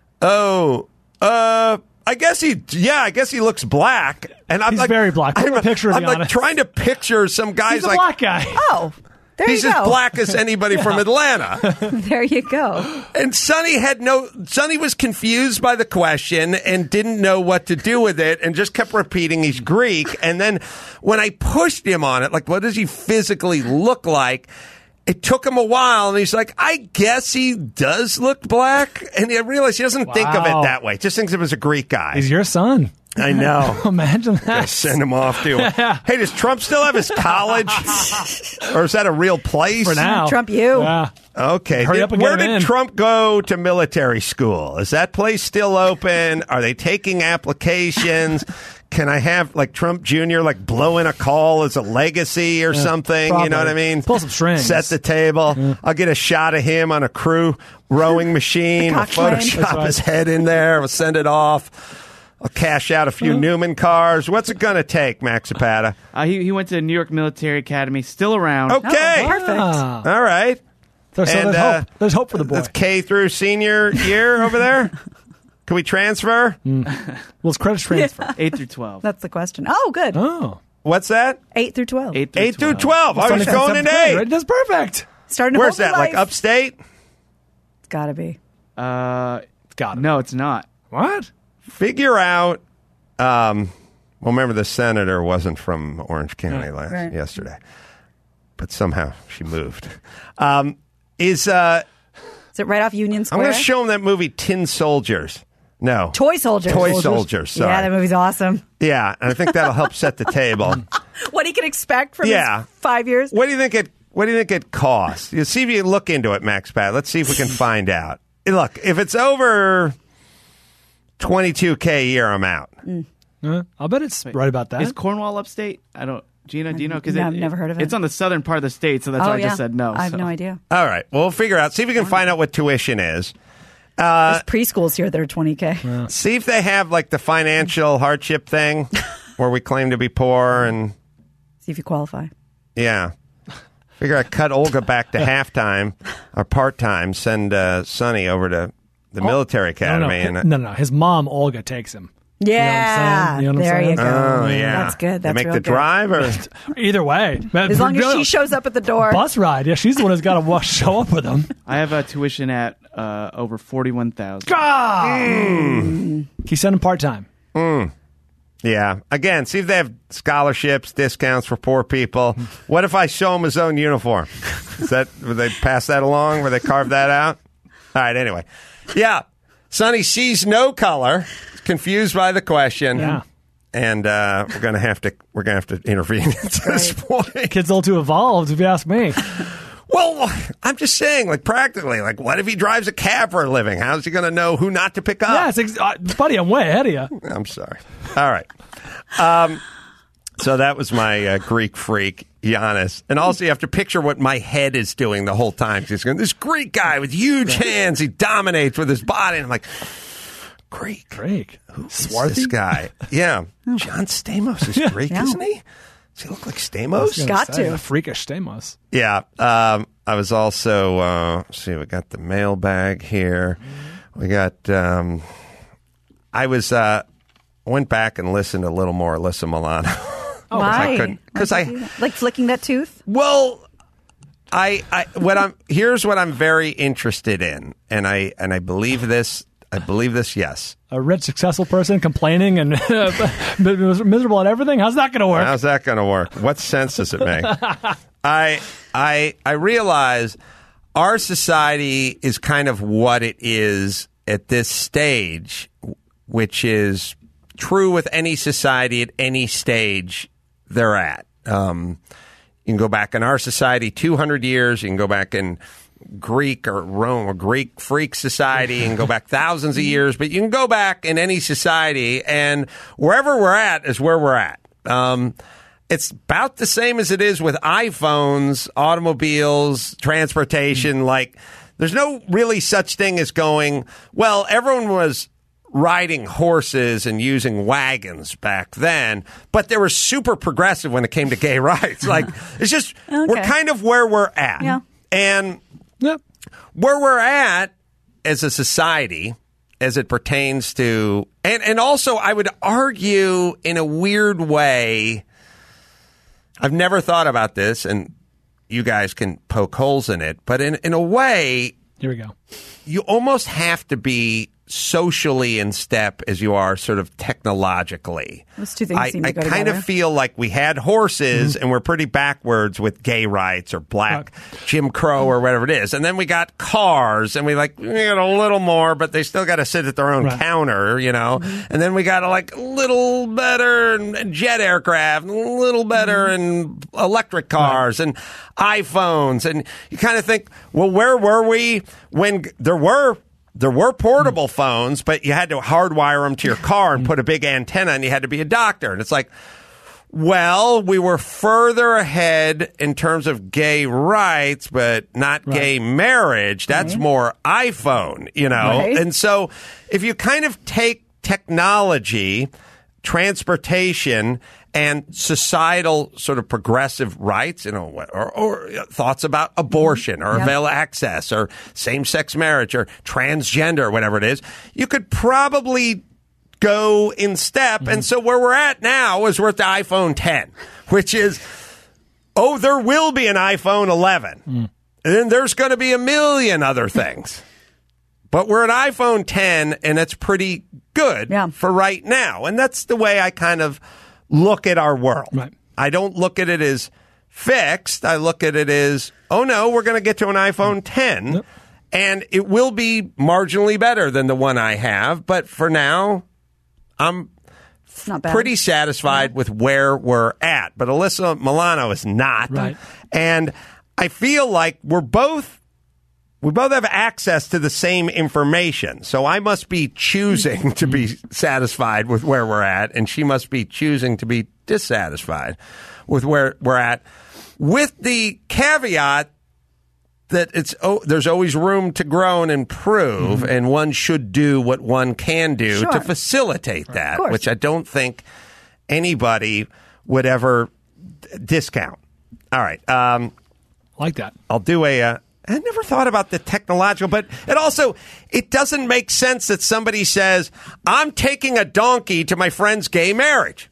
I guess he looks black. And I'm He's very black. Pull a picture of I'm Giannis. trying to picture some guys He's a black guy. Oh, there he's you go. as black as anybody from Atlanta. There you go. And Sonny was confused by the question and didn't know what to do with it and just kept repeating he's Greek. And then when I pushed him on it, what does he physically look like? it took him a while, and he's like, I guess he does look black. And I realized he doesn't think of it Wow. that way. Just thinks of him as a Greek guy. He's your son. I know. Imagine that. Send him off to Hey, does Trump still have his college? Or is that a real place? For now. Trump you. Yeah. Okay. Hurry up and Where get him did in. Trump go to military school? Is that place still open? Are they taking applications? Can I have, like, Trump Jr., like, blow in a call as a legacy or something? probably. You know what I mean? Pull some strings. Set the table. I'll get a shot of him on a crew rowing machine. I'll coxswain. Photoshop That's right. his head in there. We'll send it off. I'll cash out a few Newman cars. What's it going to take, Max Zapata? He went to New York Military Academy, still around. Okay. Oh, perfect. Ah. All right. So And, there's hope. There's hope for the boy. That's K through senior year over there. Can we transfer? Well, it's credit transfer. 8 through 12. That's the question. Oh, good. Oh. What's that? 8 through 12. 8 through 8 through 12. I was Sonny going said in 8. seventh grade, right? That's perfect. Starting to Where's hold that? Like life. upstate? It's got to be. It's got it. No, it's not. What? Figure out. Well, remember the senator wasn't from Orange County Right. yesterday, but somehow she moved. Is Is it right off Union I'm Square? going to show him that movie Tin Soldiers. No, Toy Soldiers. Toy Soldiers. Sorry. Yeah, that movie's awesome. Yeah, and I think that'll help set the table. What he can expect from Yeah. his 5 years. What do you think it costs? You see if you look into it, Max Pat. Let's see if we can find out. Look, if it's over $22K a year, I'm out. I'll bet it's right about that. Is Cornwall upstate? I don't. Gina, do you know? Because No, I've never heard of it. It's on the southern part of the state, so that's why I just said no. I have so. no idea. All right, well, we'll figure out. See if we can find out what tuition is. There's preschools here that are 20K. See if they have like the financial hardship thing, where we claim to be poor and See if you qualify. yeah. Figure I cut Olga back to halftime or part time. Send Sonny over to the military academy. No. His mom, Olga, takes him. Yeah. You know what I'm there saying? you go. Oh yeah, That's good. They That's make real the good. drive, or Either way. As long as she shows up at the door. Bus ride. Yeah, she's the one who's got to show up with him. I have a tuition at over 41,000. Can you send him part-time? yeah. Again, see if they have scholarships, discounts for poor people. What if I show him his own uniform? Would they pass that along? Would they carve that out? All right. Anyway, yeah. Sonny sees no color. Confused by the question. Yeah. And we're gonna have to intervene at this point. Kid's a little too evolved, if you ask me. Well, I'm just saying, like practically, like what if he drives a cab for a living? How's he gonna know who not to pick up? Yeah, buddy, I'm way ahead of you. I'm sorry. All right. So that was my Greek freak, Giannis. And also you have to picture what my head is doing the whole time. He's going, this Greek guy with huge hands, he dominates with his body. And I'm like, Greek. Who is this guy? Yeah. John Stamos is Greek, Yeah. isn't he? Does he look like Stamos? Got to. The freakish Stamos. Yeah. I was also, let's see, we got the mailbag here. We got, went back and listened a little more Alyssa Milano. Why? I couldn't, because Why'd you do that? Like flicking that tooth? well, here's what I'm very interested in, and I believe this. Yes. A rich, successful person complaining and miserable at everything? How's that going to work? How's that going to work? What sense does it make? I realize our society is kind of what it is at this stage, which is true with any society at any stage they're at. You can go back in our society 200 years. You can go back in Greek or Rome or Greek freak society and go back thousands of years. But you can go back in any society, and wherever we're at is where we're at. It's about the same as it is with iPhones, automobiles, transportation. Like, there's no really such thing as going, well, everyone was riding horses and using wagons back then, but they were super progressive when it came to gay rights. Like, it's just, we're kind of where we're at. Yeah. And Yep. where we're at as a society, as it pertains to, and also I would argue in a weird way, I've never thought about this, and you guys can poke holes in it, but in a way, Here we go. you almost have to be socially in step as you are sort of technologically. Those two things seem to I go kind together. of feel like we had horses and we're pretty backwards with gay rights or black Jim Crow or whatever it is. And then we got cars and we got a little more, but they still got to sit at their own counter, you know. And then we got a little better and jet aircraft, a little better and electric cars and iPhones. And you kind of think, well, where were we when there were portable phones, but you had to hardwire them to your car and put a big antenna, and you had to be a doctor. And it's like, well, we were further ahead in terms of gay rights, but not gay marriage. That's more iPhone, you know? Right. And so if you kind of take technology, transportation, and societal sort of progressive rights, you know, or thoughts about abortion or avail access or same-sex marriage or transgender, whatever it is, you could probably go in step. And so where we're at now is we're at the iPhone 10, which is, there will be an iPhone 11. And then there's going to be a million other things. But we're at iPhone 10, and it's pretty good for right now. And that's the way I kind of look at our world. Right. I don't look at it as fixed. I look at it as, oh no, we're going to get to an iPhone 10 and it will be marginally better than the one I have. But for now, I'm not bad. pretty satisfied with where we're at. But Alyssa Milano is not. Right. And I feel like we both have access to the same information. So I must be choosing to be satisfied with where we're at, and she must be choosing to be dissatisfied with where we're at, with the caveat that there's always room to grow and improve, and one should do what one can do to facilitate that, which I don't think anybody would ever discount. All right. Like that. I'll do I never thought about the technological, but it doesn't make sense that somebody says, I'm taking a donkey to my friend's gay marriage.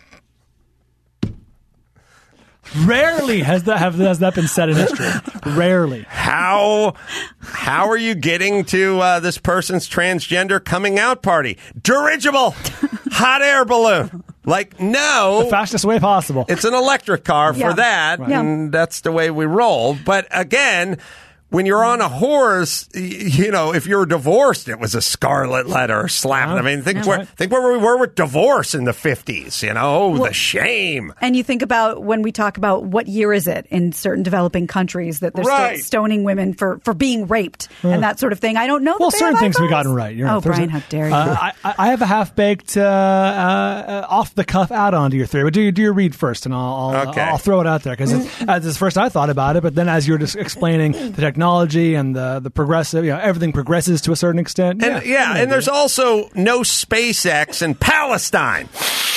Rarely has that been said in history. Rarely. How are you getting to this person's transgender coming out party? Dirigible, hot air balloon. Like, no. The fastest way possible. It's an electric car for that, and that's the way we roll. But again, when you're on a horse, you know, if you're divorced, it was a scarlet letter slapping. I mean, think where we were with divorce in the 50s, you know, the shame. And you think about when we talk about what year is it in certain developing countries that they're still stoning women for being raped and that sort of thing. I don't know. Well, certain things we've gotten right. Oh, Brian, how dare you. I have a half-baked, off-the-cuff add-on to your theory. But do your read first, and I'll throw it out there. Because as first I thought about it, but then as you're just explaining the technology and the progressive, you know, everything progresses to a certain extent. And, and there's also no SpaceX in Palestine.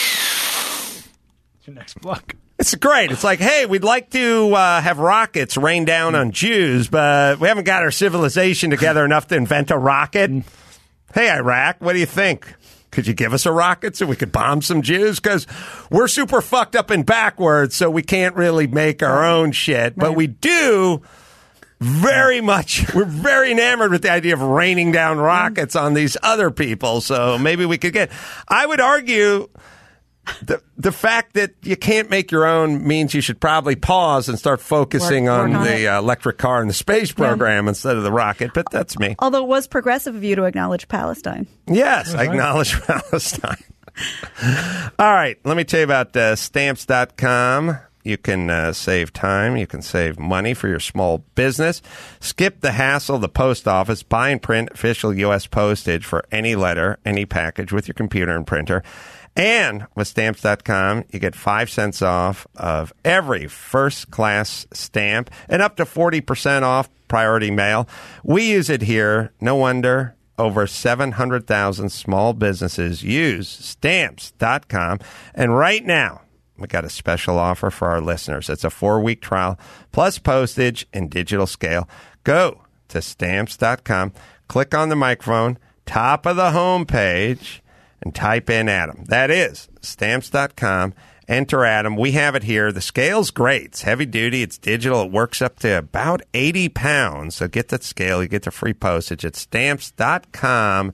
Your next book. It's great. It's like, hey, we'd like to have rockets rain down on Jews, but we haven't got our civilization together enough to invent a rocket. Hey, Iraq, what do you think? Could you give us a rocket so we could bomb some Jews? Because we're super fucked up and backwards, so we can't really make our own shit. But we do very much. We're very enamored with the idea of raining down rockets on these other people. So maybe we could get. I would argue the fact that you can't make your own means you should probably pause and start focusing on the electric car and the space program instead of the rocket. But that's me. Although it was progressive of you to acknowledge Palestine. Yes, I acknowledge Palestine. All right. Let me tell you about Stamps.com. You can save time. You can save money for your small business. Skip the hassle of the post office. Buy and print official U.S. postage for any letter, any package with your computer and printer. And with Stamps.com, you get 5 cents off of every first-class stamp and up to 40% off priority mail. We use it here. No wonder over 700,000 small businesses use Stamps.com. And right now, we got a special offer for our listeners. It's a 4-week trial plus postage and digital scale. Go to Stamps.com, click on the microphone, top of the home page, and type in Adam. That is Stamps.com. Enter Adam. We have it here. The scale's great. It's heavy duty. It's digital. It works up to about 80 pounds. So get that scale. You get the free postage at Stamps.com.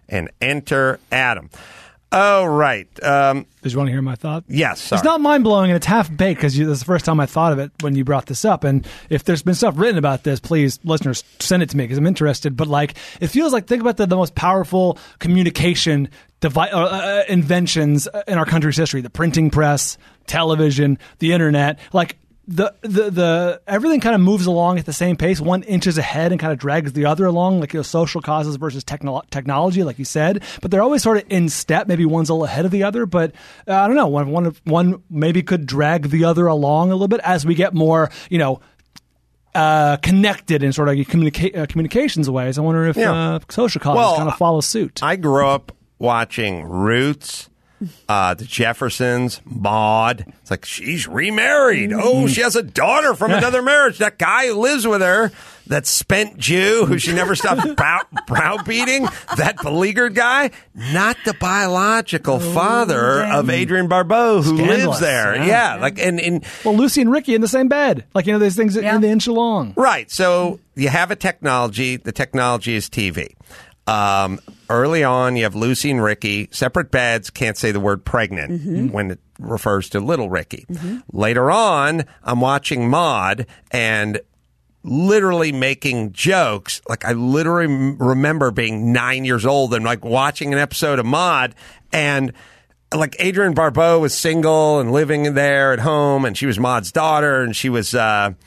and enter Adam. Oh, right. Did you want to hear my thought? Yes. Sorry. It's not mind-blowing, and it's half-baked because this is the first time I thought of it when you brought this up. And if there's been stuff written about this, please, listeners, send it to me because I'm interested. But, it feels like, think about the most powerful communication inventions in our country's history. The printing press, television, the internet. The everything kind of moves along at the same pace. One inches ahead and kind of drags the other along, social causes versus technology, like you said. But they're always sort of in step. Maybe one's a little ahead of the other, but I don't know. One maybe could drag the other along a little bit as we get more, connected in sort of communications ways. I wonder if social causes kind of follow suit. I grew up watching Roots. The Jeffersons, Maude. It's like, she's remarried. Oh, she has a daughter from another marriage. That guy who lives with her, that spent Jew who she never stopped browbeating, that beleaguered guy, not the biological father of Adrienne Barbeau who lives there. Well, Lucy and Ricky in the same bed. These things in the inch along. Right. So you have a technology. The technology is TV. Early on, you have Lucy and Ricky, separate beds, can't say the word pregnant when it refers to little Ricky. Later on, I'm watching Maude and literally making jokes. I literally remember being 9 years old and watching an episode of Maude, and Adrienne Barbeau was single and living there at home, and she was Maude's daughter, and she was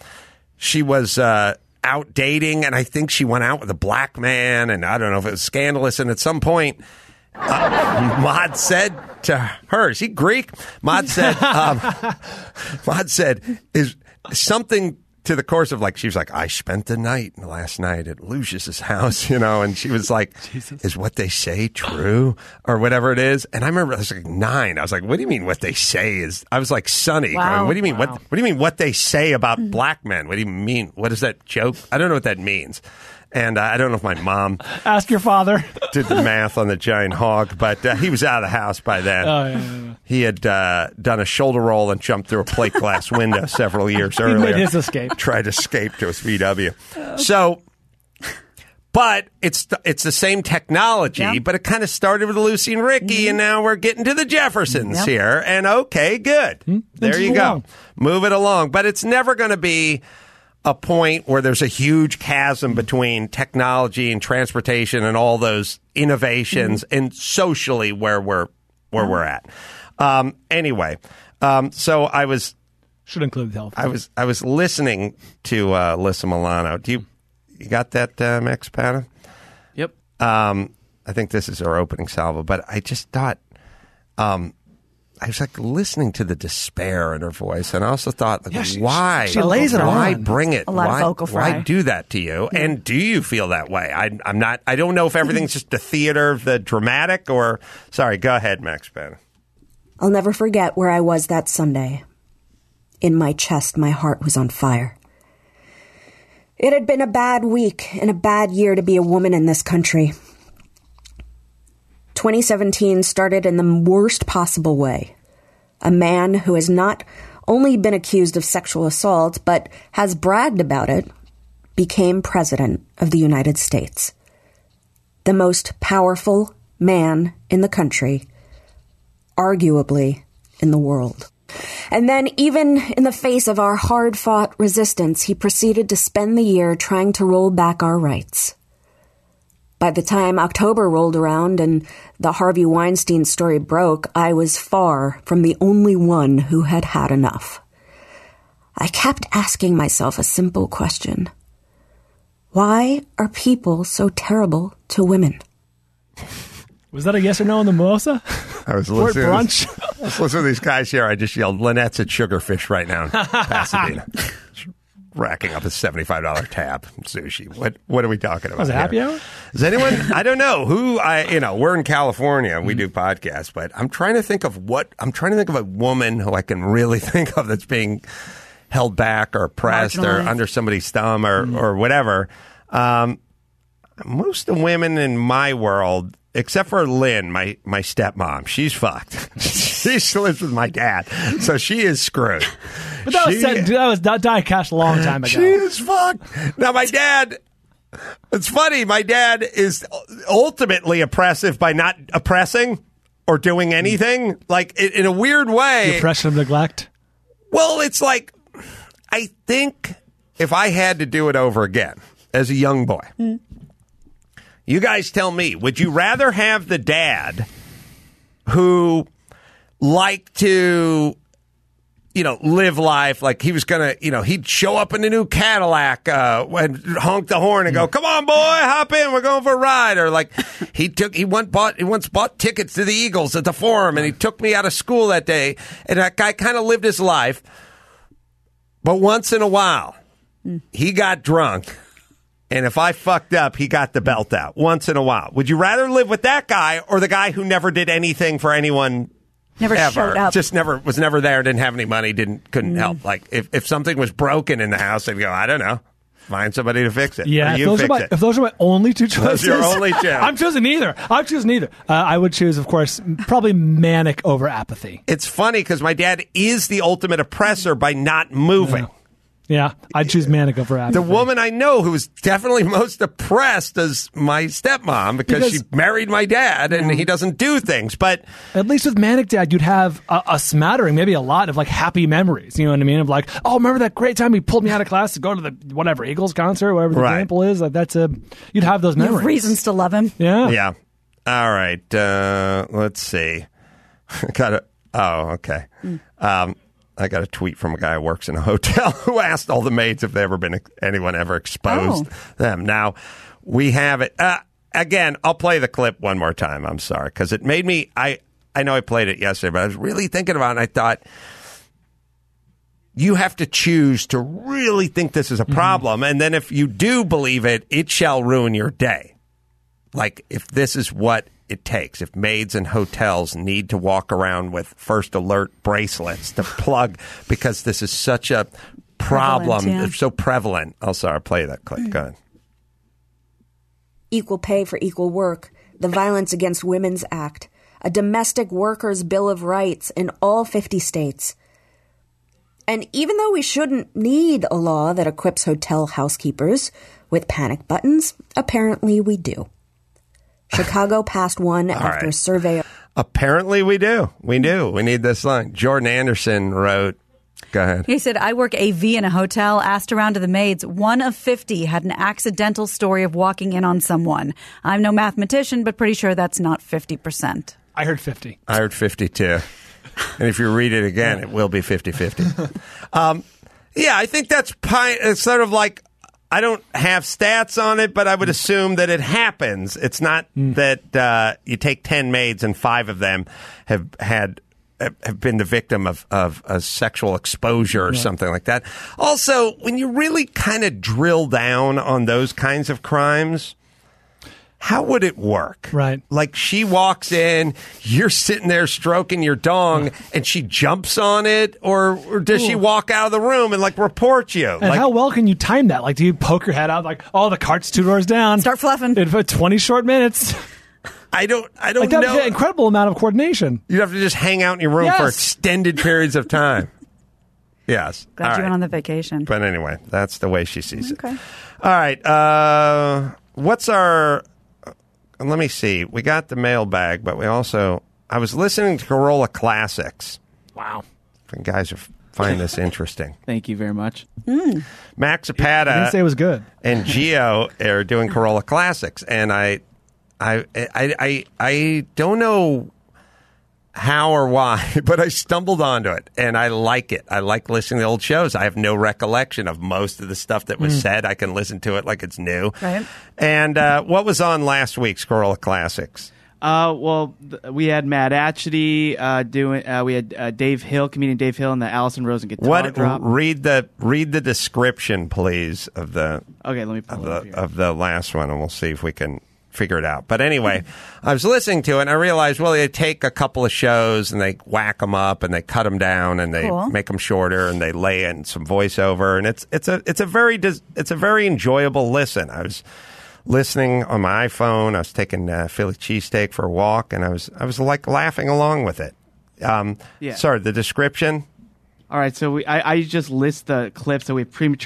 out dating, and I think she went out with a black man, and I don't know if it was scandalous. And at some point, Maude said to her, "Is he Greek?" Maude said, "Is something to the course of she was like, I spent the night last night at Lucius's house, and she was like, is what they say true or whatever it is?" And I remember I was 9. I was like, what do you mean what they say is? I was like Sonny. Wow. What do you mean? What do you mean what they say about black men? What do you mean? What is that joke? I don't know what that means. And I don't know if my mom ask your father did the math on the giant hog, but he was out of the house by then. Oh, yeah. He had done a shoulder roll and jumped through a plate glass window several years earlier. He made his escape. Tried to escape to his VW. So, but it's the same technology, but it kind of started with Lucy and Ricky, and now we're getting to the Jeffersons here. And okay, good. There you go. Move it along. But it's never going to be a point where there's a huge chasm between technology and transportation and all those innovations and socially where we're at. Anyway, so I was should include the health. I was listening to Alyssa Milano. You got that, Max Patton? Yep. I think this is her opening salvo, but I just thought I was listening to the despair in her voice, and I also thought, why? She lays it on. Why bring it? A lot of vocal fry. Why do that to you? Yeah. And do you feel that way? I'm not. I don't know if everything's just the theater of the dramatic, or sorry. Go ahead, Max Patton. I'll never forget where I was that Sunday. In my chest, my heart was on fire. It had been a bad week and a bad year to be a woman in this country. 2017 started in the worst possible way. A man who has not only been accused of sexual assault, but has bragged about it, became president of the United States. The most powerful man in the country, arguably in the world. And then, even in the face of our hard-fought resistance, he proceeded to spend the year trying to roll back our rights. By the time October rolled around and the Harvey Weinstein story broke, I was far from the only one who had had enough. I kept asking myself a simple question. Why are people so terrible to women? Was that a yes or no on the mimosa? I was Or at listening. brunch? Listen to these guys here. I just yelled, Lynette's at Sugarfish right now in Pasadena. Racking up a $75 tab sushi. What are we talking about? Was it happy here? hour? Is anyone? I don't know who. We're in California. We do podcasts, but I'm trying to think of a woman who I can really think of that's being held back or oppressed or under somebody's thumb or whatever. Most of the women in my world, except for Lynn, my stepmom, she's fucked. She lives with my dad, so she is screwed. But that was die cast a long time ago. She is fucked. Now, my dad It's funny. My dad is ultimately oppressive by not oppressing or doing anything, like in a weird way. The oppression of neglect. Well, it's like, I think if I had to do it over again as a young boy, you guys tell me, would you rather have the dad who liked to, live life like he was going to, he'd show up in a new Cadillac and honk the horn and go, come on, boy, hop in. We're going for a ride. Or like he once bought tickets to the Eagles at the Forum and he took me out of school that day. And that guy kind of lived his life. But once in a while, he got drunk. And if I fucked up, he got the belt out once in a while. Would you rather live with that guy or the guy who never did anything for anyone? Never ever. showed up. Just was never there, didn't have any money, couldn't help. Like if something was broken in the house, they'd go, I don't know. Find somebody to fix it. Yeah, or you fix if those are my only two choices. Those are your only two. I'm choosing neither. I would choose, of course, probably manic over apathy. It's funny because my dad is the ultimate oppressor by not moving. Yeah, I'd choose manic over apathy. The woman I know who is definitely most oppressed is my stepmom because she married my dad and he doesn't do things. But at least with manic dad, you'd have a smattering, maybe a lot of like happy memories. You know what I mean? Of like, oh, remember that great time he pulled me out of class to go to the whatever Eagles concert, whatever the example is. Like you'd have those memories. You have reasons to love him. Yeah. Yeah. All right. Let's see. Okay. I got a tweet from a guy who works in a hotel who asked all the maids if anyone ever exposed them. Now, we have it. Again, I'll play the clip one more time. I'm sorry, because it made me, I know I played it yesterday, but I was really thinking about it, and I thought, you have to choose to really think this is a problem, and then if you do believe it, it shall ruin your day. Like, if this is what it takes, if maids and hotels need to walk around with first alert bracelets to plug because this is such a problem, it's so prevalent. Oh, sorry, play that clip. Go ahead. Equal pay for equal work, the Violence Against Women's Act, a domestic workers' Bill of Rights in all 50 states. And even though we shouldn't need a law that equips hotel housekeepers with panic buttons, apparently we do. Chicago passed one after a survey. Apparently we do. We do. We need this line. Jordan Anderson wrote, go ahead. He said, I work AV in a hotel, asked around to the maids. 1 of 50 had an accidental story of walking in on someone. I'm no mathematician, but pretty sure that's not 50%. I heard 50. I heard 50 too. And if you read it again, it will be 50-50. Yeah, I think that's it's sort of like, I don't have stats on it, but I would assume that it happens. It's not that you take 10 maids and 5 of them have been the victim of a sexual exposure or something like that. Also, when you really kind of drill down on those kinds of crimes, how would it work? Right. Like she walks in, you're sitting there stroking your dong, and she jumps on it, or does she walk out of the room and like report you? And how well can you time that? Like, do you poke your head out like, oh, the cart's 2 doors down? Start fluffing. In 20 short minutes. I don't like, know. That's an incredible amount of coordination. You'd have to just hang out in your room for extended periods of time. Yes. Glad you went on the vacation. But anyway, that's the way she sees it. Okay. All right. What's our... Let me see. We got the mailbag, but I was listening to Corolla Classics. Wow. You guys find this interesting. Thank you very much. Max Zapata I didn't say it was good. and Gio are doing Corolla Classics, and I don't know how or why, but I stumbled onto it, and I like it. I like listening to old shows. I have no recollection of most of the stuff that was said. I can listen to it like it's new. Right. And what was on last week's Corolla Classics? We had Matt Atchity doing. We had Dave Hill, comedian Dave Hill, and the Allison Rosen guitar drop. Read the description, please, of the let me pull it up here. of the last one, and we'll see if we can figure it out. But anyway, I was listening to it, and I realized, well, they take a couple of shows, and they whack them up, and they cut them down, and they make them shorter, and they lay in some voiceover, and it's a very enjoyable listen. I was listening on my iPhone. I was taking Philly cheesesteak for a walk, and I was like laughing along with it. Sorry, the description. All right, so I just list the clips that we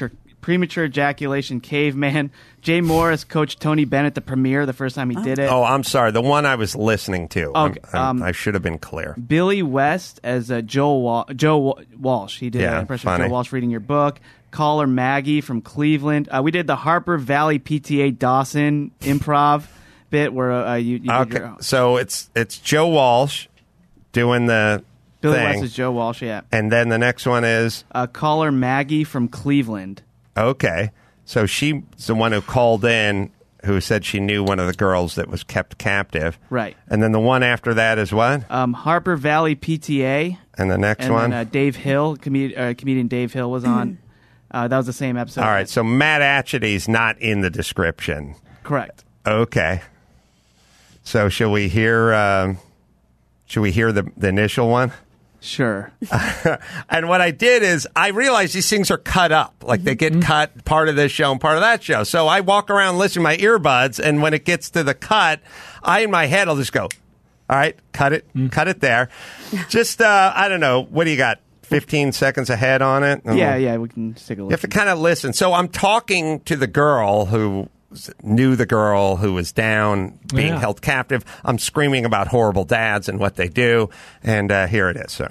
Premature Ejaculation, Caveman. Jay Morris coached Tony Bennett the premiere the first time he did it. Oh, I'm sorry. The one I was listening to. Okay, I should have been clear. Billy West as Joe Walsh. He did an impression of funny. Joe Walsh reading your book. Caller Maggie from Cleveland. We did the Harper Valley PTA Dawson improv bit where you did your... So it's Joe Walsh doing the Billy thing. West is Joe Walsh, yeah. And then the next one is? Caller Maggie from Cleveland. Okay. So she's the one who called in who said she knew one of the girls that was kept captive. Right. And then the one after that is what? Harper Valley PTA. And the next one? And Dave Hill, comedian Dave Hill was on. That was the same episode. All right. So Matt Atchity's not in the description. Correct. Okay. So shall we hear the initial one? Sure. And what I did is I realized these things are cut up. Like they get cut part of this show and part of that show. So I walk around listening to my earbuds, and when it gets to the cut, in my head, I'll just go, all right, cut it there. Just, I don't know, what do you got, 15 seconds ahead on it? Yeah, we can just take a You look. have to kind of listen. So I'm talking to the girl who knew the girl who was down being held captive. I'm screaming about horrible dads and what they do. And here it is, sir.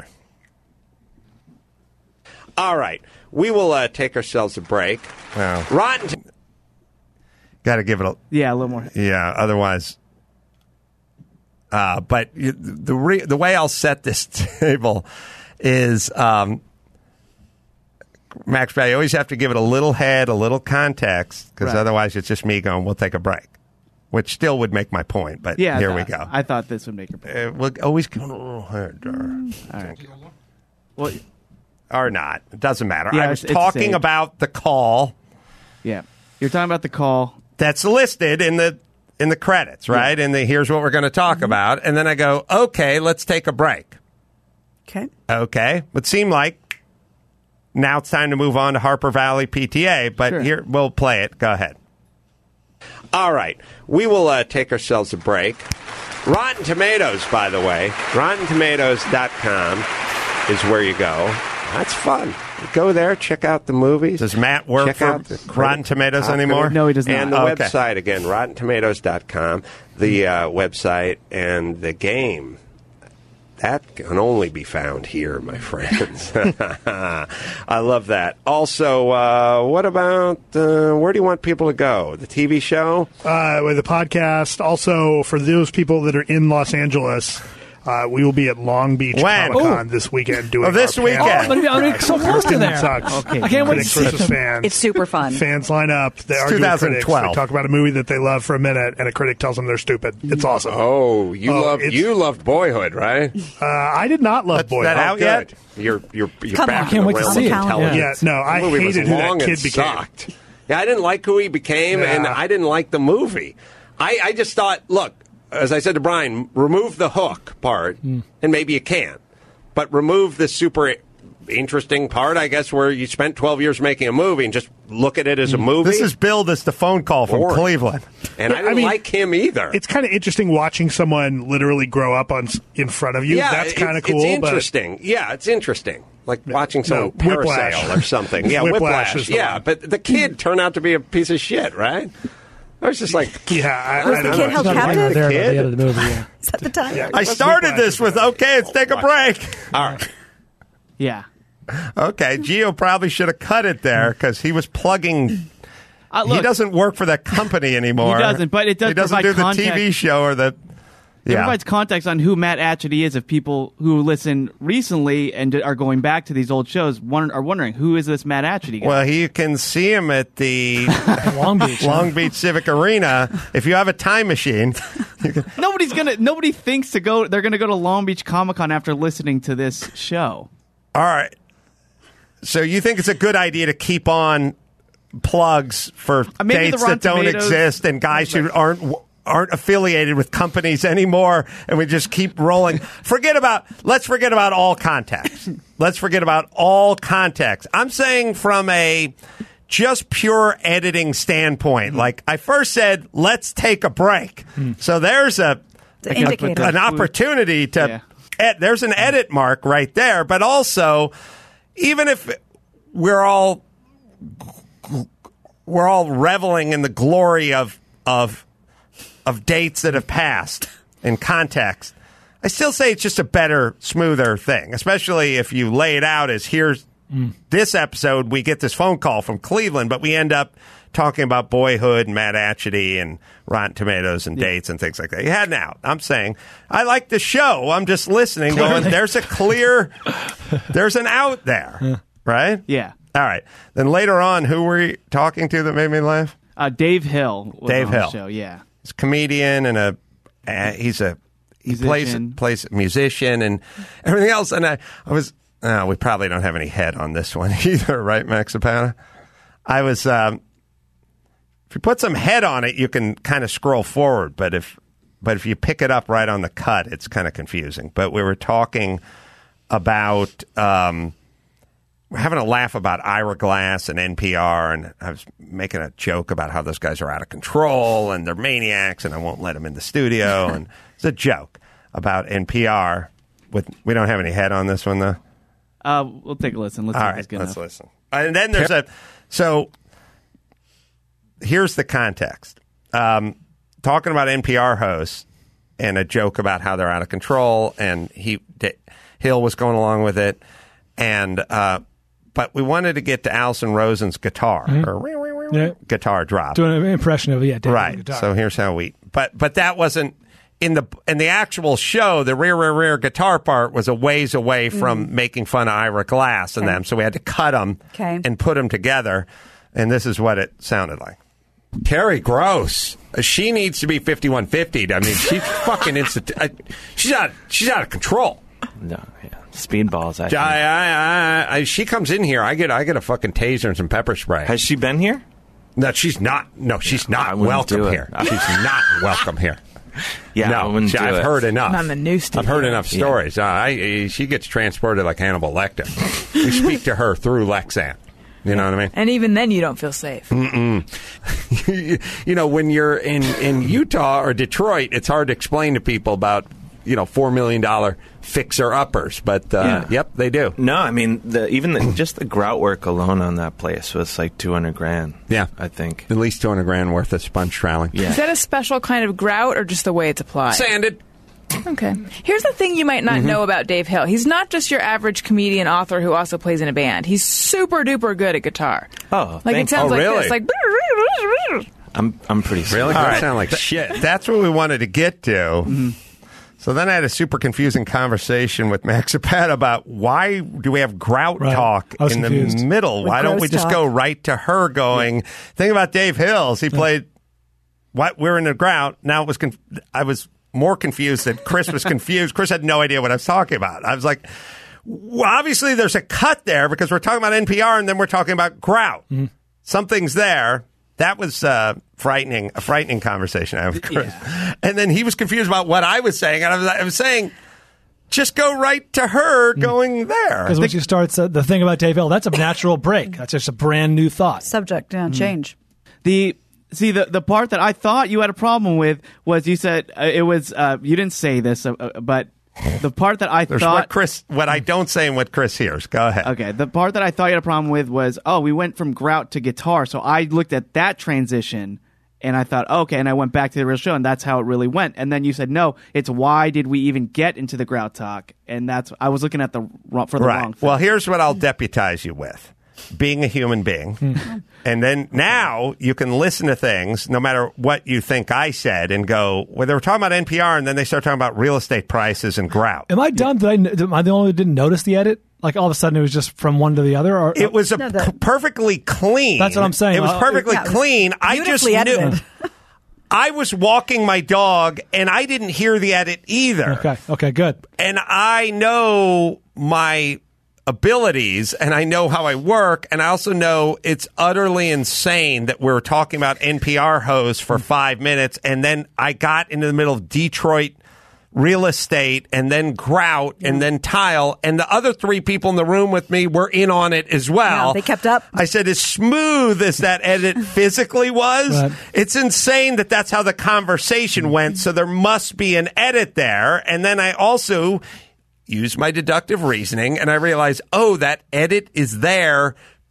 All right. We will take ourselves a break. Wow. Rotten. Got to give it a little more. Yeah, otherwise. But the way I'll set this table is, Max, I always have to give it a little head, a little context, because otherwise it's just me going, we'll take a break, which still would make my point. But here we go. I thought this would make your point. We'll always go a little harder. All right. Well, or not. It doesn't matter. Yeah, I was it's talking safe. about the call. Yeah. You're talking about the call. That's listed in the credits, right? And here's what we're going to talk about. And then I go, okay, let's take a break. Okay. Would seem like now it's time to move on to Harper Valley PTA, but here, we'll play it. Go ahead. All right. We will take ourselves a break. Rotten Tomatoes, by the way, RottenTomatoes.com is where you go. That's fun. Go there, check out the movies. Does Matt work for Rotten Tomatoes anymore? No, he does not. And the website, again, RottenTomatoes.com, the website, and the game. That can only be found here, my friends. I love that. Also, what about, where do you want people to go? The TV show? With the podcast. Also, for those people that are in Los Angeles, we will be at Long Beach Comic-Con this weekend doing this our weekend. panel. I'm going to so close to there. Okay. I can't wait to Critics see versus it. fans. It's super fun. Fans line up. They argue with critics. 2012. They talk about a movie that they love for a minute, and a critic tells them they're stupid. It's awesome. Oh, you loved Boyhood, right? I did not love Boyhood. that out yet? You're Come back on. in Can't the wait to realm see of it. intelligence. Yeah, no, I The movie was hated who that long kid and became. sucked. Yeah, I didn't like who he became, and I didn't like the movie. I just thought, look, as I said to Brian, remove the hook part, and maybe you can't. But remove the super interesting part, I guess, where you spent 12 years making a movie and just look at it as a movie. This is billed as the phone call from Boring. Cleveland. And I didn't like him either. It's kind of interesting watching someone literally grow up in front of you. Yeah, That's kind of cool. It's interesting. Yeah, it's interesting. Like watching someone Whiplash. parasail or something. Yeah, Whiplash is the Yeah, one. but the kid turned out to be a piece of shit, right? I was just like, I Was the don't kid know. held Right captive? there kid? at the end of the movie. Yeah. Is that the time? Yeah. I started this with, okay, let's take a break. all right. Yeah. Okay, Gio probably should have cut it there because he was plugging. He Look, doesn't work for that company anymore. He doesn't, but it does He doesn't provide do the context. TV show or the. It Yeah. provides context on who Matt Atchity is if people who listen recently and are going back to these old shows are wondering, who is this Matt Atchity guy? Well, you can see him at the Long Beach. Long Beach Civic Arena. If you have a time machine, Nobody thinks they're going to go to Long Beach Comic-Con after listening to this show. all right. So you think it's a good idea to keep on plugs for Maybe the dates Rotten that don't Tomatoes- exist and guys who aren't affiliated with companies anymore, and we just keep rolling. Let's forget about all context. Let's forget about all context. I'm saying from a just pure editing standpoint. Like I first said, let's take a break. So there's The indicator. an opportunity to. There's an edit mark right there, but also, even if we're all reveling in the glory of dates that have passed in context. I still say it's just a better, smoother thing, especially if you lay it out as here's this episode, we get this phone call from Cleveland, but we end up talking about Boyhood and Matt Atchity and Rotten Tomatoes and dates and things like that. You had an out. I'm saying, I like the show. I'm just listening, going, there's an out there, right? Yeah. All right. Then later on, who were you talking to that made me laugh? Dave Hill was Dave on Hill. the show, yeah. He's a comedian and he plays a musician and everything else. And I was, we probably don't have any head on this one either, right, Max Zapata? I was, if you put some head on it, you can kind of scroll forward. But if you pick it up right on the cut, it's kind of confusing. But we were talking about, we're having a laugh about Ira Glass and NPR, and I was making a joke about how those guys are out of control and they're maniacs, and I won't let them in the studio. And it's a joke about NPR. We don't have any head on this one, though. We'll take a listen. Let's see if it's good enough. Listen. And then there's so here's the context. Talking about NPR hosts and a joke about how they're out of control, and Hill was going along with it, and but we wanted to get to Alison Rosen's guitar, or guitar drop. Doing an impression of right. Guitar. So here's how but that wasn't in the actual show. The rear guitar part was a ways away from making fun of Ira Glass and them, so we had to cut them and put them together, and this is what it sounded like. Terry Gross. She needs to be 5150. I mean, she's fucking she's out of control. No, yeah. Speedballs. She comes in here. I get a fucking taser and some pepper spray. Has she been here? No, she's not. No, she's not welcome here. She's not welcome here. Yeah, no, I've heard enough. On the news studio. I've heard enough stories. She gets transported like Hannibal Lecter. We speak to her through Lexan. You know what I mean? And even then, you don't feel safe. You know, when you're in Utah or Detroit, it's hard to explain to people about, $4 million fixer-uppers. But, yep, they do. No, I mean, just the grout work alone on that place was like $200,000. Yeah. I think. At least $200,000 worth of sponge troweling. Yeah. Is that a special kind of grout or just the way it's applied? Sanded. Okay. Here's the thing you might not know about Dave Hill. He's not just your average comedian author who also plays in a band. He's super duper good at guitar. Oh, like it sounds like really? this, like. I'm pretty really. That sound like shit. That's what we wanted to get to. Mm-hmm. So then I had a super confusing conversation with Max Zapata about why do we have grout talk in the middle? Why don't we just go right to her going, think about Dave Hills. He played, we're in the grout. Now it was, I was more confused that Chris was confused. Chris had no idea what I was talking about. I was like, well, obviously there's a cut there because we're talking about NPR and then we're talking about grout. Mm-hmm. Something's there. That was a frightening conversation I had with Chris. Yeah. And then he was confused about what I was saying. And I was saying, just go right to her going there. Because when she starts the thing about Dave Hill, that's a natural break. That's just a brand new thought. Subject, change. The part that I thought you had a problem with was you said it was you didn't say this, but the part that I thought what I don't say and what Chris hears. Go ahead. Okay, the part that I thought you had a problem with was we went from grout to guitar, so I looked at that transition and I thought okay, and I went back to the real show and that's how it really went. And then you said no, it's why did we even get into the grout talk? And I was looking at the wrong thing. Well, here's what I'll deputize you with. Being a human being. And then now you can listen to things, no matter what you think I said, and go, well, they were talking about NPR, and then they start talking about real estate prices and grout. Am I dumb? Am I the only one who didn't notice the edit? Like all of a sudden it was just from one to the other? Or it was perfectly clean. That's what I'm saying. It was perfectly clean. I just knew. I was walking my dog, and I didn't hear the edit either. Okay, good. And I know my abilities, and I know how I work, and I also know it's utterly insane that we're talking about NPR hosts for 5 minutes, and then I got into the middle of Detroit real estate, and then grout, and then tile, and the other 3 people in the room with me were in on it as well. Yeah, they kept up. I said, as smooth as that edit physically was, it's insane that that's how the conversation went, so there must be an edit there, and then I also use my deductive reasoning, and I realize, that edit is there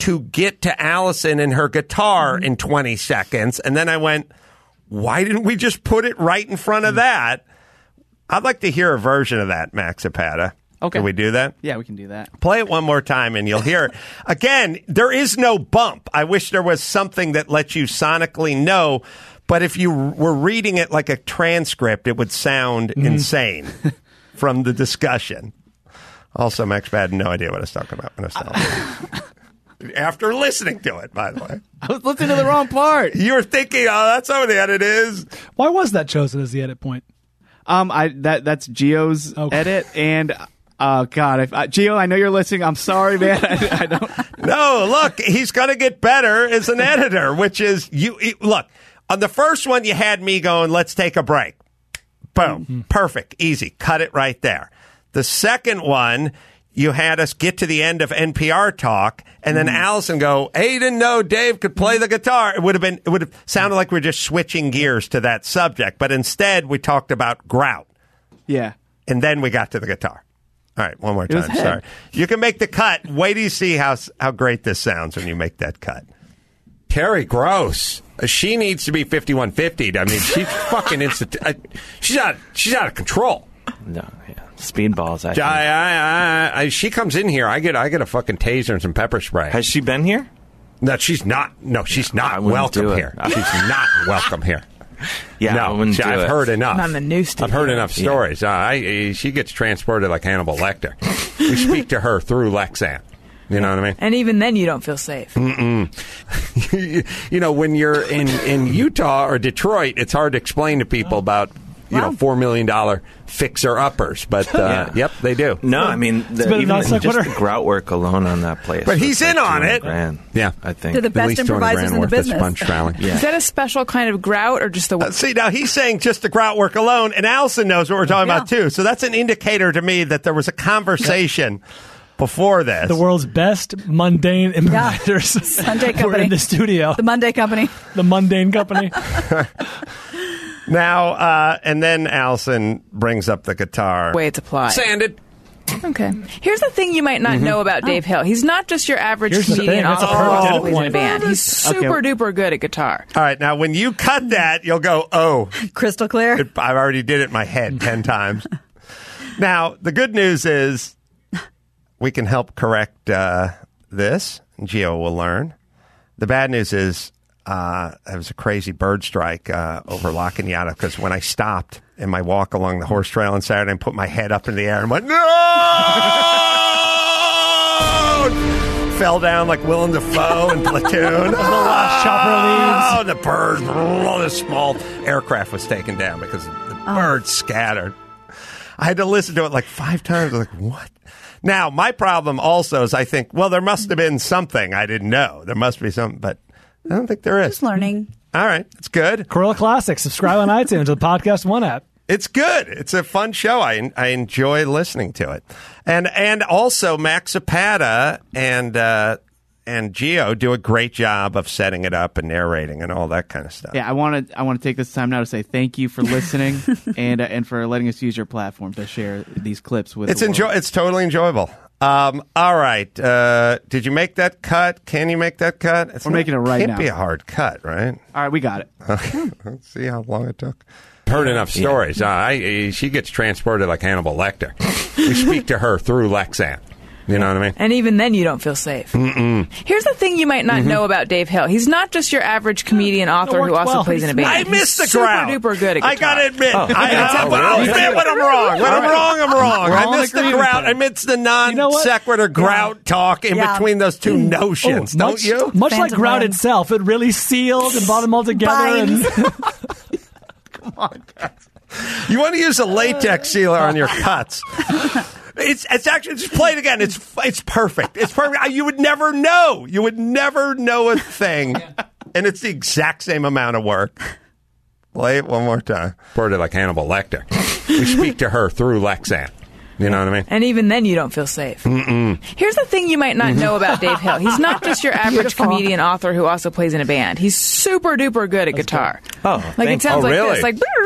to get to Allison and her guitar in 20 seconds. And then I went, why didn't we just put it right in front of that? I'd like to hear a version of that, Max Zapata. Okay. Can we do that? Yeah, we can do that. Play it one more time and you'll hear it. Again, there is no bump. I wish there was something that lets you sonically know. But if you were reading it like a transcript, it would sound insane from the discussion. Also, Max had no idea what I was talking about when I was telling you. After listening to it, by the way. I was listening to the wrong part. You were thinking, oh, that's how the edit is. Why was that chosen as the edit point? That's Gio's edit, and oh god, Gio, I know you're listening. I'm sorry, man. I don't. No, look, he's gonna get better as an editor, which is look. On the first one, you had me going, let's take a break. Boom. Perfect. Easy. Cut it right there. The second one, you had us get to the end of NPR talk, and then Allison go, hey, you didn't know Dave could play the guitar. It would have sounded like we were just switching gears to that subject, but instead we talked about grout. Yeah. And then we got to the guitar. All right, one more time. Sorry. You can make the cut. Wait till you see how great this sounds when you make that cut. Terry Gross. She needs to be 5150'd. I mean, she's fucking she's out of control. No, yeah. Speedballs. She comes in here. I get a fucking taser and some pepper spray. Has she been here? No, she's not. No, she's not welcome here. She's not welcome here. Yeah, no, I've heard enough. Not in the news studio. I've heard enough stories. She gets transported like Hannibal Lecter. We speak to her through Lexan. You know what I mean? And even then, you don't feel safe. You know, when you're in Utah or Detroit, it's hard to explain to people about, $4 million fixer-uppers. But, yep, they do. No, I mean, just the grout work alone on that place. But he's in on it. $200,000, yeah, I think. They're the best improvisers in the business. Is that a special kind of grout or just the... see, now he's saying just the grout work alone, and Allison knows what we're talking about, too. So that's an indicator to me that there was a conversation... before this. The world's best mundane improvisers Sunday company. were in the studio. The Monday Company. The Mundane Company. Now, and then Allison brings up the guitar. Way it's applied. Sanded. Okay. Here's the thing you might not know about Dave Hill. He's not just your average comedian author who also plays in a band. He's super duper good at guitar. All right. Now, when you cut that, you'll go, oh. Crystal clear. I already did it in my head 10 times. Now, the good news is we can help correct this. Gio will learn. The bad news is it was a crazy bird strike over La Cañada because when I stopped in my walk along the horse trail on Saturday and put my head up in the air and went, no! Fell down like Willem Dafoe in Platoon. The last chopper leaves. Oh, the bird, the small aircraft was taken down because the bird scattered. I had to listen to it like 5 times. I was like, what? Now, my problem also is I think, well, there must have been something I didn't know. There must be something, but I don't think there is. Just learning. All right. It's good. Corolla Classic. Subscribe on iTunes to the Podcast One app. It's good. It's a fun show. I enjoy listening to it. And also Max Zapata and Gio do a great job of setting it up and narrating and all that kind of stuff. Yeah, I want to take this time now to say thank you for listening and for letting us use your platform to share these clips with. It's totally enjoyable. All right. Did you make that cut? Can you make that cut? We're making it right now. Can't be a hard cut, right? All right, we got it. Okay. Let's see how long it took. Heard enough stories. She gets transported like Hannibal Lecter. We speak to her through Lexan. You know what I mean? And even then, you don't feel safe. Here's the thing you might not know about Dave Hill. He's not just your average comedian author who also plays in a band. I missed the grout. Super duper good at guitar. I got to admit. I'll admit when I'm wrong. When I'm wrong, I'm wrong. I missed the grout. I missed the non-sequitur grout talk in between those two notions. Don't you? Much like grout itself, it really sealed and brought them all together. Come on, guys. You want to use a latex sealer on your cuts. It's actually, just play it again. It's perfect. It's perfect. You would never know. You would never know a thing. And it's the exact same amount of work. Play it one more time. Worded like Hannibal Lecter. We speak to her through Lexan. You know what I mean? And even then, you don't feel safe. Here's the thing you might not know about Dave Hill. He's not just your average comedian author who also plays in a band. He's super duper good at guitar. Oh, like it sounds like really? this, like.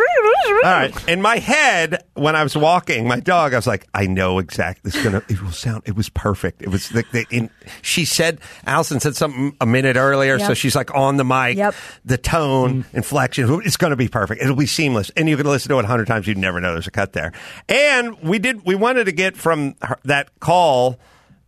All right. In my head, when I was walking my dog, I was like, I know exactly. It will sound. It was perfect. It was she said, Allison said something a minute earlier, so she's like on the mic. Yep. The tone, inflection, it's going to be perfect. It'll be seamless, and you can listen to it 100 times. You'd never know there's a cut there. And we wanted to get from that call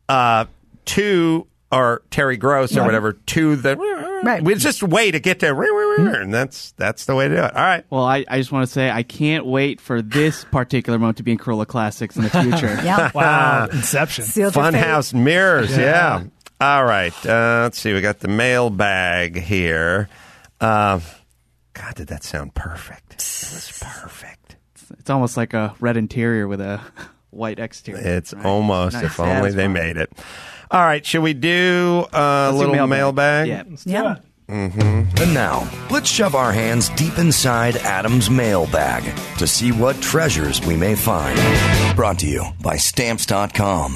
to or Terry Gross or whatever to the right. It's just a way to get to and that's the way to do it. All right. Well, I just want to say I can't wait for this particular moment to be in Corolla Classics in the future. Yeah. Wow. Inception. Funhouse mirrors. Yeah. All right. Let's see. We got the mailbag here. God, did that sound perfect? It was perfect. It's almost like a red interior with a white exterior. It's almost, nice. If only they made it. All right, should we do a little mailbag? Yeah. Yeah. Mm-hmm. And now, let's shove our hands deep inside Adam's mailbag to see what treasures we may find. Brought to you by Stamps.com.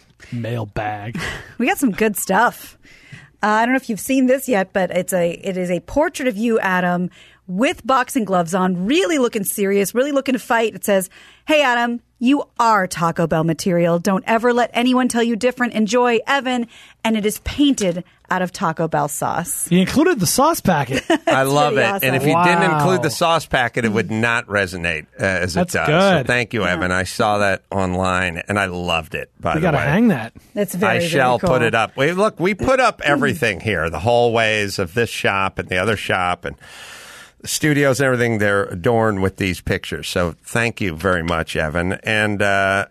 Mailbag. We got some good stuff. I don't know if you've seen this yet, but it is a portrait of you, Adam, with boxing gloves on, really looking serious, really looking to fight. It says, "Hey, Adam, you are Taco Bell material. Don't ever let anyone tell you different. Enjoy, Evan." And it is painted out of Taco Bell sauce. He included the sauce packet. I love it. Awesome. And if you didn't include the sauce packet, it would not resonate as That's it does. good. So thank you, Evan. I saw that online, and I loved it, by the way. You got to hang that. That's very, I shall very cool. put it up. Look, we put up everything here, the hallways of this shop and the other shop, and the studios and everything. They're adorned with these pictures. So thank you very much, Evan. And I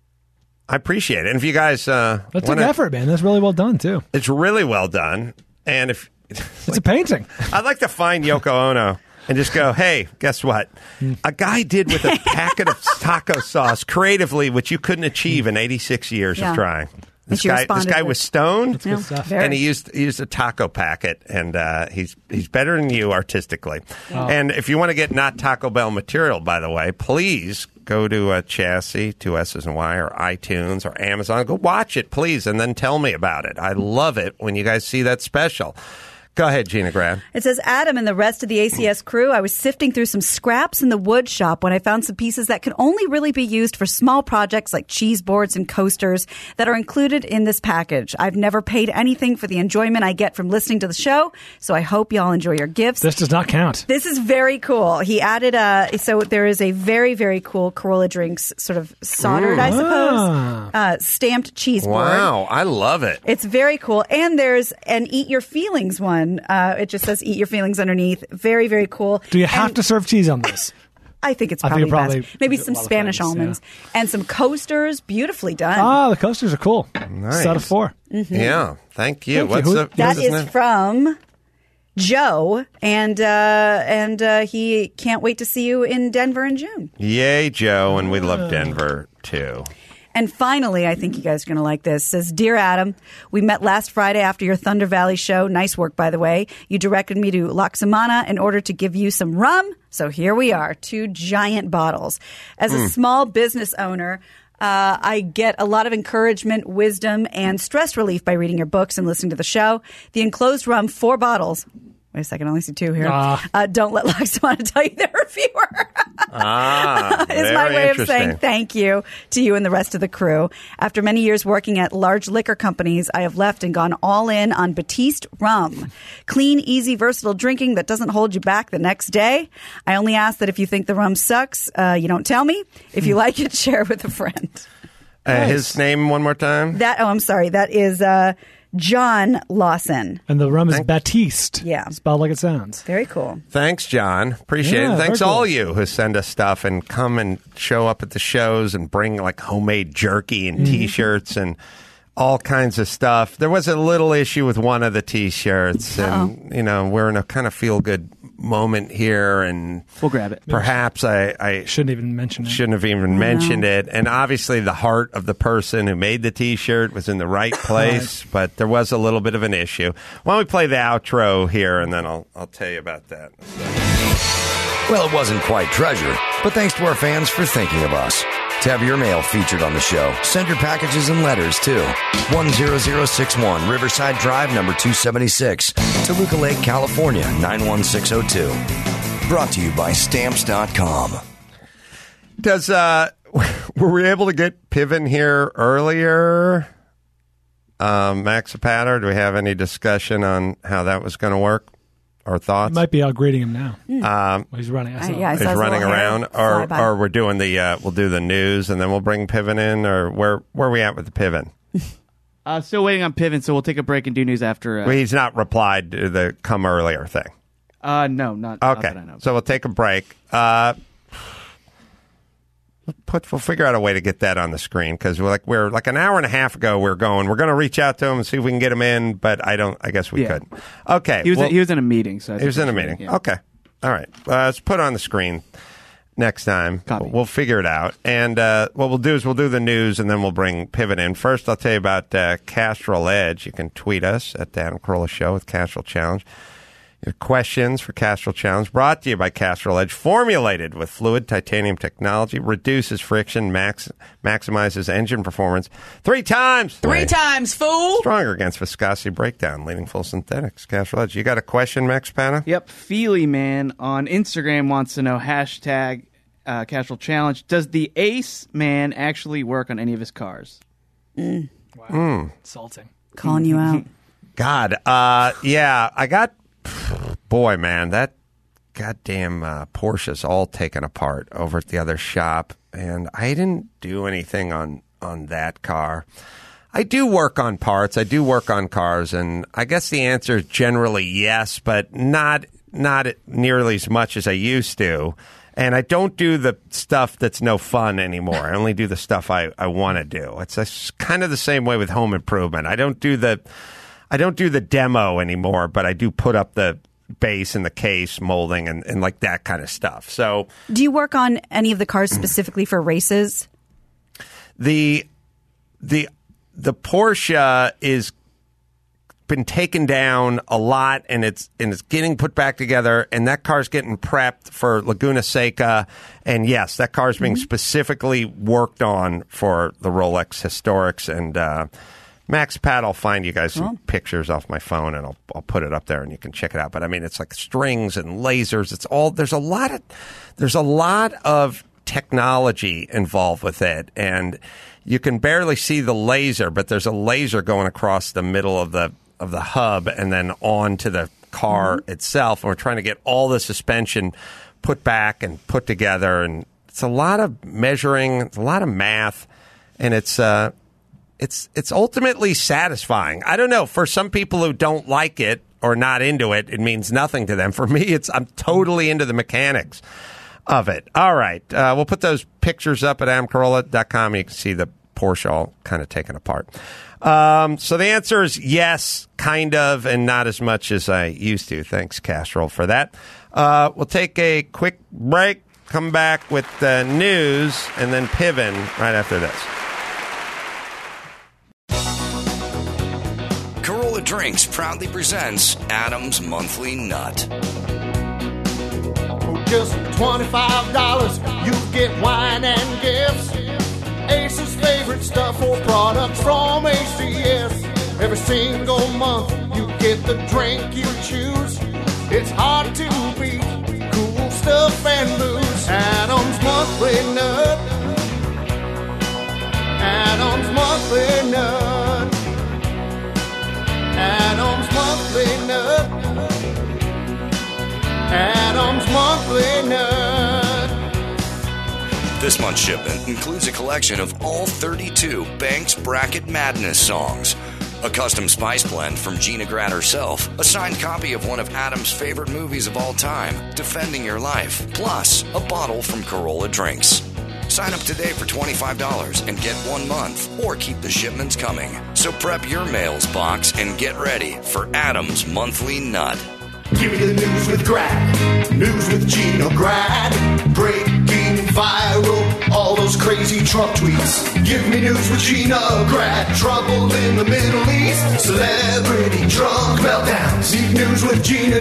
appreciate it. And if you guys that's a good effort, man. That's really well done too. It's really well done. And if it's a painting, I'd like to find Yoko Ono and just go, hey, guess what? A guy did with a packet of taco sauce creatively, which you couldn't achieve in 86 years of trying. This guy was stoned, and he used a taco packet, and he's better than you artistically. Oh. And if you want to get not Taco Bell material, by the way, please go to Chassis, 2 S's and Y, or iTunes, or Amazon. Go watch it, please, and then tell me about it. I love it when you guys see that special. Go ahead, Gina Grad. It says, "Adam and the rest of the ACS crew, I was sifting through some scraps in the wood shop when I found some pieces that could only really be used for small projects like cheese boards and coasters that are included in this package. I've never paid anything for the enjoyment I get from listening to the show, so I hope y'all enjoy your gifts." This does not count. This is very cool. He added so there is a very, very cool Corolla Drinks sort of soldered, I suppose, stamped cheese board. Wow, I love it. It's very cool. And there's an Eat Your Feelings one. It just says "Eat Your Feelings" underneath. Very, very cool. Do you have to serve cheese on this? I think it's probably best. Maybe some Spanish almonds and some coasters. Beautifully done. Ah, the coasters are cool. Nice. Set of 4. Mm-hmm. Yeah, thank you. That is from Joe, and he can't wait to see you in Denver in June. Yay, Joe, and we love Denver too. And finally, I think you guys are going to like this. It says, "Dear Adam, we met last Friday after your Thunder Valley show. Nice work, by the way. You directed me to Loxamana in order to give you some rum. So here we are, 2 giant bottles. As a small business owner, I get a lot of encouragement, wisdom, and stress relief by reading your books and listening to the show. The enclosed rum, 4 bottles. Wait a second, I only see 2 here. Don't let Loxamana tell you the reviewer. Is my way of saying thank you to you and the rest of the crew. After many years working at large liquor companies, I have left and gone all in on Batiste rum. Clean, easy, versatile drinking that doesn't hold you back the next day. I only ask that if you think the rum sucks, you don't tell me. If you like it, share with a friend." His name one more time? I'm sorry. That is John Lawson. And the rum is Batiste. Yeah. Spelled like it sounds. Very cool. Thanks, John. Appreciate it. Thanks all you who send us stuff and come and show up at the shows and bring like homemade jerky and T-shirts and all kinds of stuff. There was a little issue with one of the T-shirts, and we're in a kind of feel-good moment here, and we'll grab it. Perhaps I shouldn't even mention it. Shouldn't have even mentioned it. And obviously, the heart of the person who made the T-shirt was in the right place, but there was a little bit of an issue. Why don't we play the outro here, and then I'll tell you about that. Well, it wasn't quite treasure, but thanks to our fans for thinking of us. To have your mail featured on the show, send your packages and letters to 10061 Riverside Drive, number 276, Toluca Lake, California, 91602. Brought to you by Stamps.com. Were we able to get Piven here earlier? Max Zapata, do we have any discussion on how that was going to work or thoughts? You might be outgrading him now. He's running. I He's saw his running little hair around, fly by. or we're doing we'll do the news and then we'll bring Piven in, or where are we at with the Piven? Still waiting on Piven, so we'll take a break and do news after. Well, he's not replied to the come earlier thing. No, not Okay, that I know. so we'll take a break. We'll figure out a way to get that on the screen, because we're like an hour and a half ago. We're going to reach out to him and see if we can get him in, but I guess we couldn't. Okay, he was in a meeting. So he was in a meeting. Yeah. Okay, all right. Let's put it on the screen next time. Copy. We'll figure it out. And what we'll do is we'll do the news, and then we'll bring Piven in. First, I'll tell you about Castrol Edge. You can tweet us at the Adam Carolla Show with Castrol Challenge. Your questions for Castrol Challenge brought to you by Castrol Edge, formulated with fluid titanium technology, reduces friction, maximizes engine performance 3 times. 3 times, fool. Stronger against viscosity breakdown, leading full synthetics. Castrol Edge. You got a question, Max Zapata? Yep. Feely Man on Instagram wants to know hashtag Castrol Challenge. Does the Ace Man actually work on any of his cars? Wow. Insulting. Calling you out. God, yeah, I got. Boy, man, that goddamn Porsche's all taken apart over at the other shop, and I didn't do anything on that car. I do work on parts. I do work on cars, and I guess the answer is generally yes, but not nearly as much as I used to. And I don't do the stuff that's no fun anymore. I only do the stuff I want to do. It's kind of the same way with home improvement. I don't do the demo anymore, but I do put up the base and the case molding and like that kind of stuff. So, do you work on any of the cars specifically for races? The Porsche is been taken down a lot, and it's getting put back together, and that car's getting prepped for Laguna Seca. And yes, that car's being specifically worked on for the Rolex Historics. And Max Pat, I'll find you guys some pictures off my phone, and I'll put it up there, and you can check it out. But I mean, it's like strings and lasers. It's all there's a lot of technology involved with it, and you can barely see the laser, but there's a laser going across the middle of the hub and then on to the car itself. And we're trying to get all the suspension put back and put together, and it's a lot of measuring, it's a lot of math, and it's ultimately satisfying. I don't know, for some people who don't like it or not into it, it means nothing to them. For me, I'm totally into the mechanics of it. All right. We'll put those pictures up at adamcarolla.com. You can see the Porsche all kind of taken apart. So the answer is yes, kind of, and not as much as I used to. Thanks, Castrol, for that. We'll take a quick break, come back with the news, and then Piven right after this. Carolla Drinks proudly presents Adam's Monthly Nut. For just $25, you get wine and gifts. Ace's favorite stuff or products from ACS. Every single month, you get the drink you choose. It's hard to beat cool stuff and booze. Adam's Monthly Nut. Adam's Monthly Nut. Adam's Monthly Nut. Adam's Monthly Nut. This month's shipment includes a collection of all 32 Banks Bracket Madness songs, a custom spice blend from Gina Grad herself, a signed copy of one of Adam's favorite movies of all time, Defending Your Life, plus a bottle from Carolla Drinks. Sign up today for $25 and get 1 month, or keep the shipments coming. So prep your mails box and get ready for Adam's Monthly Nut. Give me the news with Grad, news with Gina Grad, breaking viral, all those crazy Trump tweets. Give me news with Gina Grad, trouble in the Middle East, celebrity drunk meltdowns. Need news with Gina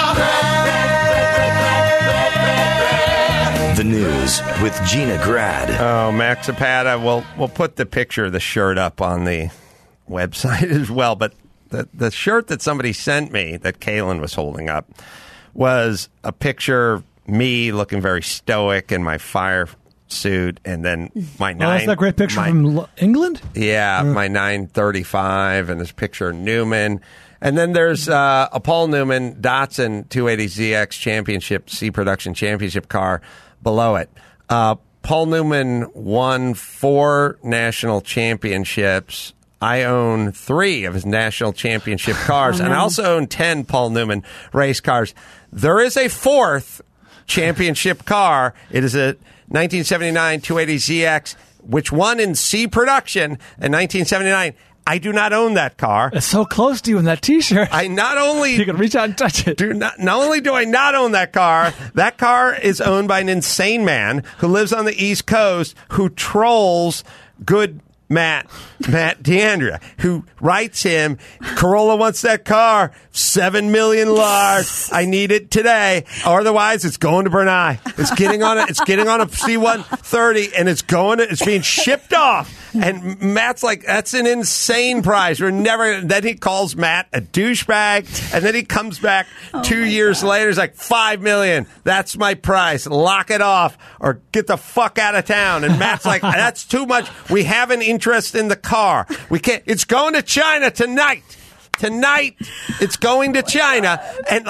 Grad. The news with Gina Grad. Oh, Max Zapata, we'll put the picture of the shirt up on the website as well, but the shirt that somebody sent me that Kaylin was holding up was a picture me looking very stoic in my fire suit, and then my that's that great picture from England? Yeah, my 935, and this picture of Newman. And then there's a Paul Newman Datsun 280ZX Championship, C-Production Championship car below it. Paul Newman won 4 national championships. I own 3 of his national championship cars, and I also own 10 Paul Newman race cars. There is a 4th championship car. It is a 1979 280ZX, which won in C production in 1979. I do not own that car. It's so close to you in that T-shirt. I not only you can reach out and touch it. Not only do I not own that car is owned by an insane man who lives on the East Coast who trolls good Matt D'Andrea, who writes him, Corolla wants that car, $7 million. I need it today. Otherwise, it's going to Bernay. It's getting on a C-130, and it's being shipped off. And Matt's like, that's an insane price. Then he calls Matt a douchebag, and then he comes back 2 years later. He's like, $5 million. That's my price. Lock it off or get the fuck out of town. And Matt's like, that's too much. We have an interest in the car. We can't. It's going to China tonight. Tonight, it's going to China. And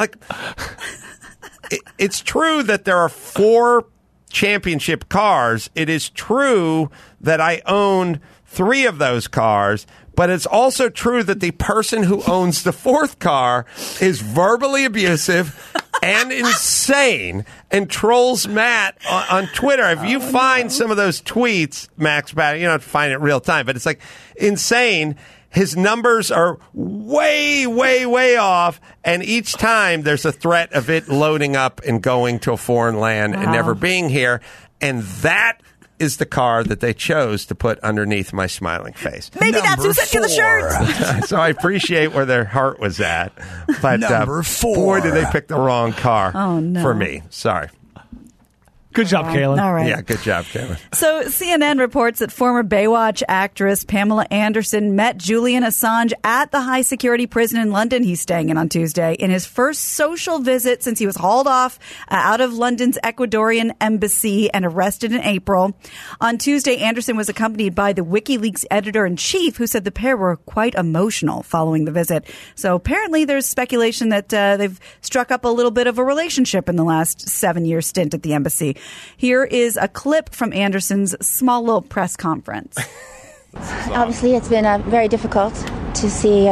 it's true that there are 4 championship cars. It is true that I own 3 of those cars, but it's also true that the person who owns the 4th car is verbally abusive and insane and trolls Matt on Twitter. If you find some of those tweets, Max, you don't have to find it in real time, but it's like insane. His numbers are way, way, way off, and each time there's a threat of it loading up and going to a foreign land and never being here. And that is the car that they chose to put underneath my smiling face. Maybe that's who sent you the shirt. So I appreciate where their heart was at. But Number 4. Boy, did they pick the wrong car for me. Sorry. Good job, Kaylin. All right. Yeah, good job, Kaylin. So CNN reports that former Baywatch actress Pamela Anderson met Julian Assange at the high-security prison in London he's staying in on Tuesday in his first social visit since he was hauled off out of London's Ecuadorian embassy and arrested in April. On Tuesday, Anderson was accompanied by the WikiLeaks editor-in-chief, who said the pair were quite emotional following the visit. So apparently there's speculation that they've struck up a little bit of a relationship in the last 7-year stint at the embassy. Here is a clip from Anderson's small little press conference. Obviously, it's been very difficult to see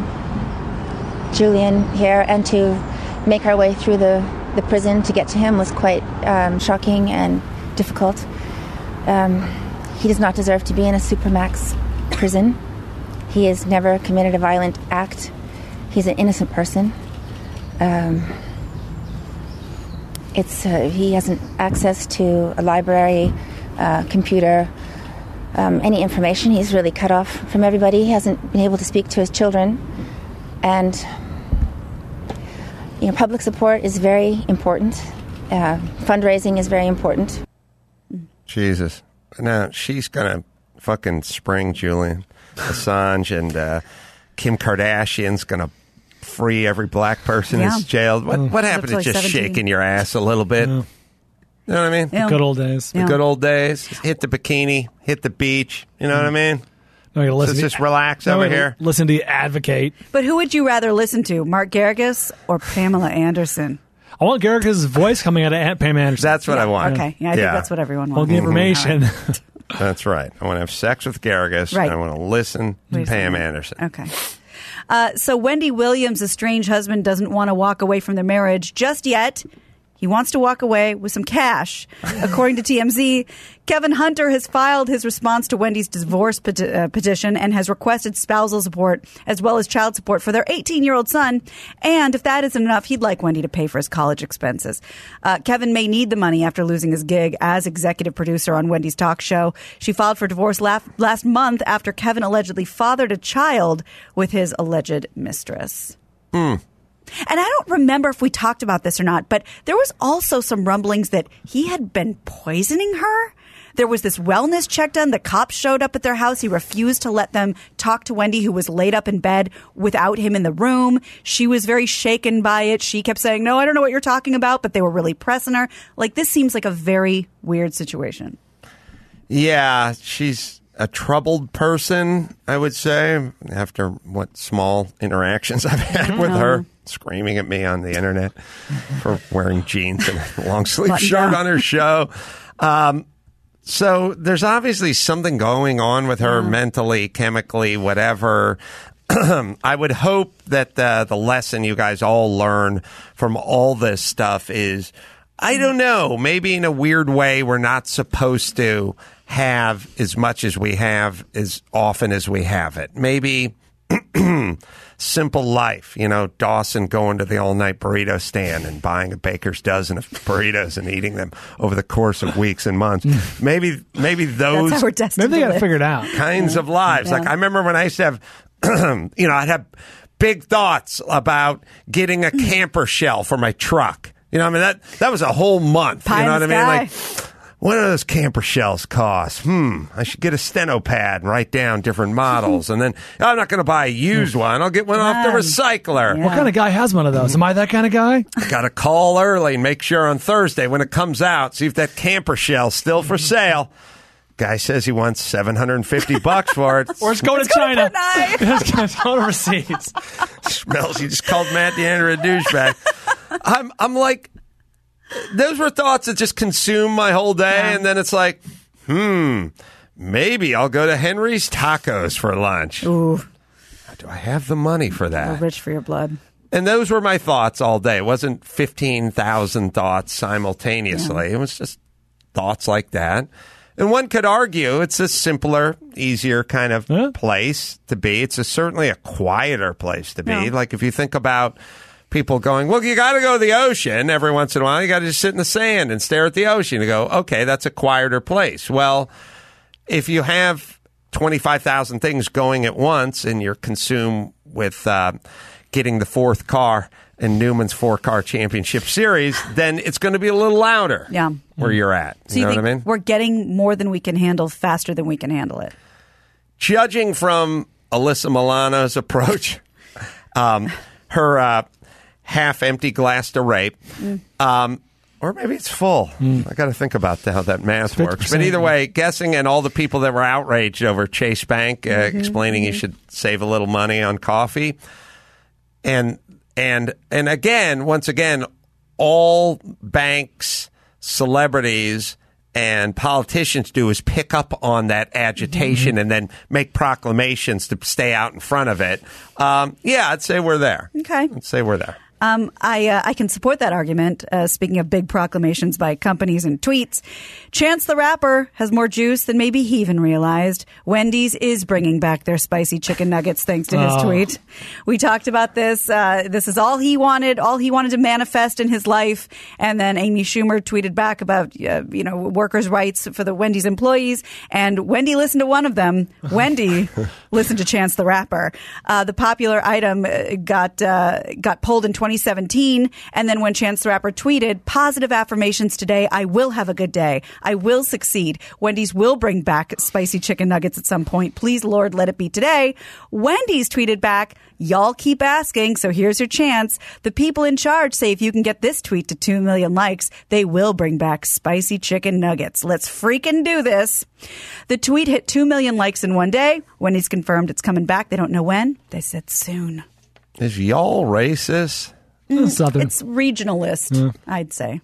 Julian here, and to make our way through the prison to get to him was quite shocking and difficult. He does not deserve to be in a Supermax prison. He has never committed a violent act. He's an innocent person. He hasn't access to a library, computer, any information. He's really cut off from everybody. He hasn't been able to speak to his children. And, public support is very important. Fundraising is very important. Jesus. Now, she's going to fucking spring Julian Assange, and Kim Kardashian's going to free every black person who's jailed. What happened to just 17. Shaking your ass a little bit? Yeah. You know what I mean? The good old days. The good old days. Hit the bikini, hit the beach. You know what I mean? No, so just relax over here. Listen to you advocate. But who would you rather listen to, Mark Garrigus or Pamela Anderson? I want Garrigus' voice coming out of Pam Anderson. That's what I want. Okay. Yeah, I think that's what everyone wants. All the information. Right. That's right. I want to have sex with Garrigus. Right. I want to listen to Pam Anderson. Okay. So Wendy Williams' estranged husband doesn't want to walk away from their marriage just yet. He wants to walk away with some cash. According to TMZ, Kevin Hunter has filed his response to Wendy's divorce petition and has requested spousal support as well as child support for their 18-year-old son. And if that isn't enough, he'd like Wendy to pay for his college expenses. Kevin may need the money after losing his gig as executive producer on Wendy's talk show. She filed for divorce last month after Kevin allegedly fathered a child with his alleged mistress. And I don't remember if we talked about this or not, but there was also some rumblings that he had been poisoning her, There was this wellness check done. The cops showed up at their house. He refused to let them talk to Wendy, who was laid up in bed without him in the room. She was very shaken by it. She kept saying, no, I don't know what you're talking about, but they were really pressing her. Like, this seems like a very weird situation. Yeah, she's a troubled person, I would say, after what small interactions I've had with her, screaming at me on the internet for wearing jeans and a long sleeve shirt on her show. So there's obviously something going on with her mentally, chemically, whatever. I would hope that the lesson you guys all learn from all this stuff is, I don't know, maybe in a weird way we're not supposed to have as much as we have as often as we have it. Maybe simple life, Dawson going to the all-night burrito stand and buying a baker's dozen of burritos and eating them over the course of weeks and months. Maybe those That's how we're destined maybe they got to to figure it out. kinds of lives. Like I remember when I used to have, I'd have big thoughts about getting a camper shell for my truck. That was a whole month. Pie You know in what the I mean? sky. Like, what do those camper shells cost? I should get a steno pad and write down different models. And then I'm not going to buy a used one. I'll get one off the recycler. What kind of guy has one of those? Am I that kind of guy? Got to call early and make sure on Thursday when it comes out, see if that camper shell's still for sale. Guy says he wants $750 for it. Or it's going to China. It's going overseas. Smells. You just called Matt DeAndre a douchebag. I'm like, those were thoughts that just consume my whole day, and then it's like, maybe I'll go to Henry's Tacos for lunch. Ooh. Do I have the money for that? We're rich for your blood. And those were my thoughts all day. It wasn't 15,000 thoughts simultaneously. It was just thoughts like that. And one could argue it's a simpler, easier kind of place to be. It's certainly a quieter place to be. Yeah. Like if you think about people going, well, you got to go to the ocean every once in a while. You got to just sit in the sand and stare at the ocean and go, okay, that's a quieter place. Well, if you have 25,000 things going at once and you're consumed with getting the fourth car in Newman's 4-car championship series, then it's going to be a little louder where you're at. So you know think what I mean? we're getting more than we can handle faster than we can handle it? Judging from Alyssa Milano's approach, her half-empty glass to rape, or maybe it's full. I got to think about how that math works. But either way, guessing and all the people that were outraged over Chase Bank explaining you should save a little money on coffee. And again, once again, all banks, celebrities, and politicians do is pick up on that agitation and then make proclamations to stay out in front of it. I'd say we're there. Okay. I'd say we're there. I can support that argument. Speaking of big proclamations by companies and tweets, Chance the Rapper has more juice than maybe he even realized. Wendy's is bringing back their spicy chicken nuggets thanks to his tweet. We talked about this. This is all he wanted to manifest in his life. And then Amy Schumer tweeted back about, workers' rights for the Wendy's employees. And Wendy listened to one of them. Wendy listened to Chance the Rapper. The popular item got pulled in 2017, and then when Chance the Rapper tweeted, positive affirmations today, I will have a good day. I will succeed. Wendy's will bring back spicy chicken nuggets at some point. Please, Lord, let it be today. Wendy's tweeted back, y'all keep asking, so here's your chance. The people in charge say if you can get this tweet to 2 million likes, they will bring back spicy chicken nuggets. Let's freaking do this. The tweet hit 2 million likes in one day. Wendy's confirmed it's coming back. They don't know when. They said soon. Is y'all racist? Southern. It's regionalist, I'd say.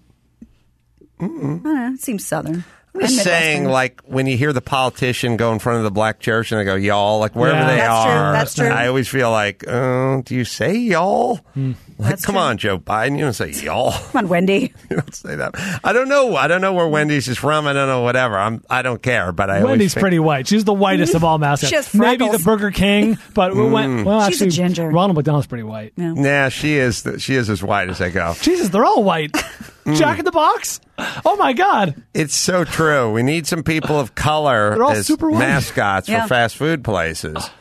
I don't know, it seems Southern. I'm just saying, like, when you hear the politician go in front of the black church and they go, y'all, like, wherever they That's true, are, that's true. I always feel like, do you say y'all? Like, That's come true. on, Joe Biden, you don't say y'all. Come on, Wendy. You don't say that. I don't know where Wendy's is from. I don't know, whatever. I don't care, but I Wendy's always think, pretty white. She's the whitest of all mascots. She has Maybe freckles. the Burger King, but She's a actually, ginger. Ronald McDonald's pretty white. Yeah, she is as white as they go. Jesus, they're all white. Jack in the Box? Oh, my God. It's so true. We need some people of color They're all as super white. mascots Yeah. for fast food places.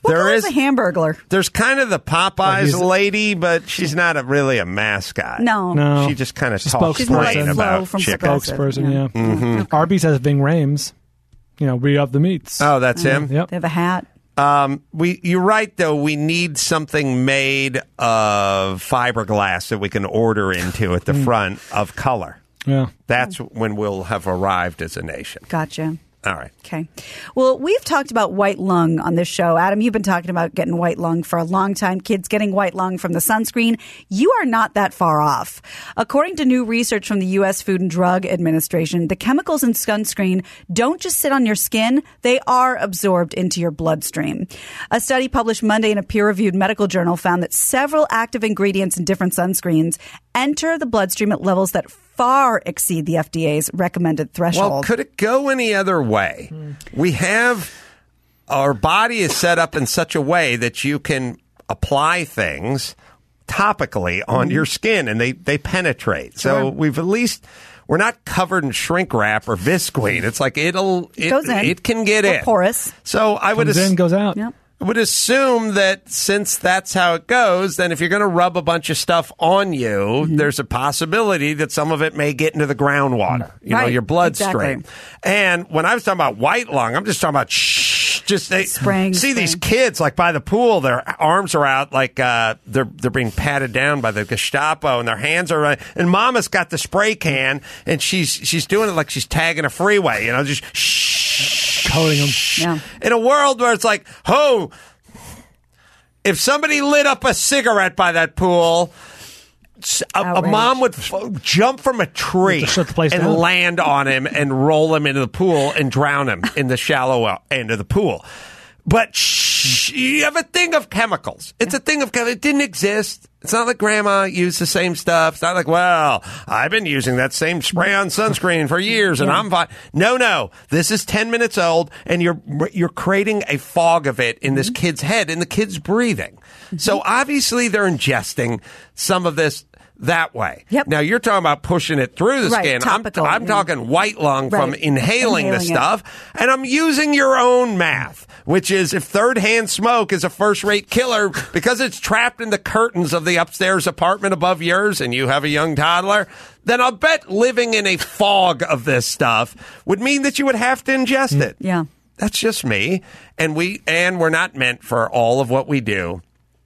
What color is a Hamburglar? There's kind of the Popeyes lady, but she's not really a mascot. No. She just kind of She's talks plain about from chicken. Spokesperson, yeah. Mm-hmm. Arby's has Ving Rhames. We up the meats. Oh, that's him? Yep. They have a hat. You're right, though. We need something made of fiberglass that we can order into at the front of color. Yeah. That's when we'll have arrived as a nation. Gotcha. All right. Okay. Well, we've talked about white lung on this show. Adam, you've been talking about getting white lung for a long time. Kids getting white lung from the sunscreen. You are not that far off. According to new research from the U.S. Food and Drug Administration, the chemicals in sunscreen don't just sit on your skin. They are absorbed into your bloodstream. A study published Monday in a peer-reviewed medical journal found that several active ingredients in different sunscreens enter the bloodstream at levels that far exceed the FDA's recommended threshold. Well, could it go any other way? We have our body is set up in such a way that you can apply things topically on your skin and they penetrate. So we've at least we're not covered in shrink wrap or Visqueen. It's like it goes in. It can get in. Porous. So I would Comes in, goes out. Yep. I would assume that since that's how it goes, then if you're going to rub a bunch of stuff on you, there's a possibility that some of it may get into the groundwater, your bloodstream. Exactly. And when I was talking about white lung, I'm just talking about spraying. These kids like by the pool, their arms are out like they're being patted down by the Gestapo, and their hands are and Mama's got the spray can, and she's doing it like she's tagging a freeway, just coating them. Yeah. In a world where it's like, if somebody lit up a cigarette by that pool, a mom would jump from a tree shut the place and down. land on him and roll him into the pool and drown him in the shallow end of the pool. But you have a thing of chemicals. It's a thing of chemicals. It didn't exist. It's not like grandma used the same stuff. It's not like, well, I've been using that same spray on sunscreen for years and I'm fine. No. This is 10 minutes old and you're creating a fog of it in this kid's head and the kid's breathing. So obviously they're ingesting some of this that way. Yep. Now you're talking about pushing it through the skin. Topical, I'm talking white lung from inhaling the it. stuff, and I'm using your own math, which is if third-hand smoke is a first-rate killer because it's trapped in the curtains of the upstairs apartment above yours, and you have a young toddler, then I'll bet living in a fog of this stuff would mean that you would have to ingest it. Yeah. That's just me, and we're not meant for all of what we do.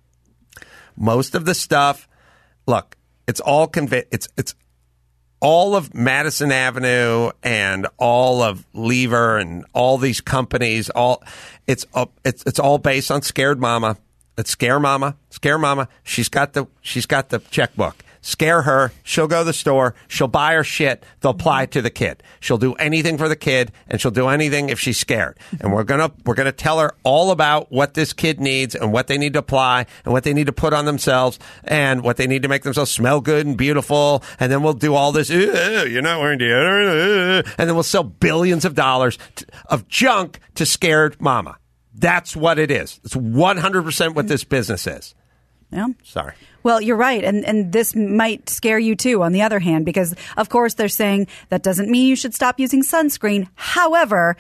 Most of the stuff, look. It's all it's all of Madison Avenue and all of Lever and all these companies. It's all based on Scared Mama. It's Scare Mama. She's got the checkbook. Scare her. She'll go to the store. She'll buy her shit. They'll apply it to the kid. She'll do anything for the kid, and she'll do anything if she's scared. And we're gonna tell her all about what this kid needs and what they need to apply and what they need to put on themselves and what they need to make themselves smell good and beautiful. And then we'll do all this. You're not wearing deodorant. And then we'll sell billions of dollars of junk to Scared Mama. That's what it is. It's 100% what this business is. Yeah. Sorry. Well, you're right. And this might scare you, too, on the other hand, because, of course, they're saying that doesn't mean you should stop using sunscreen. However,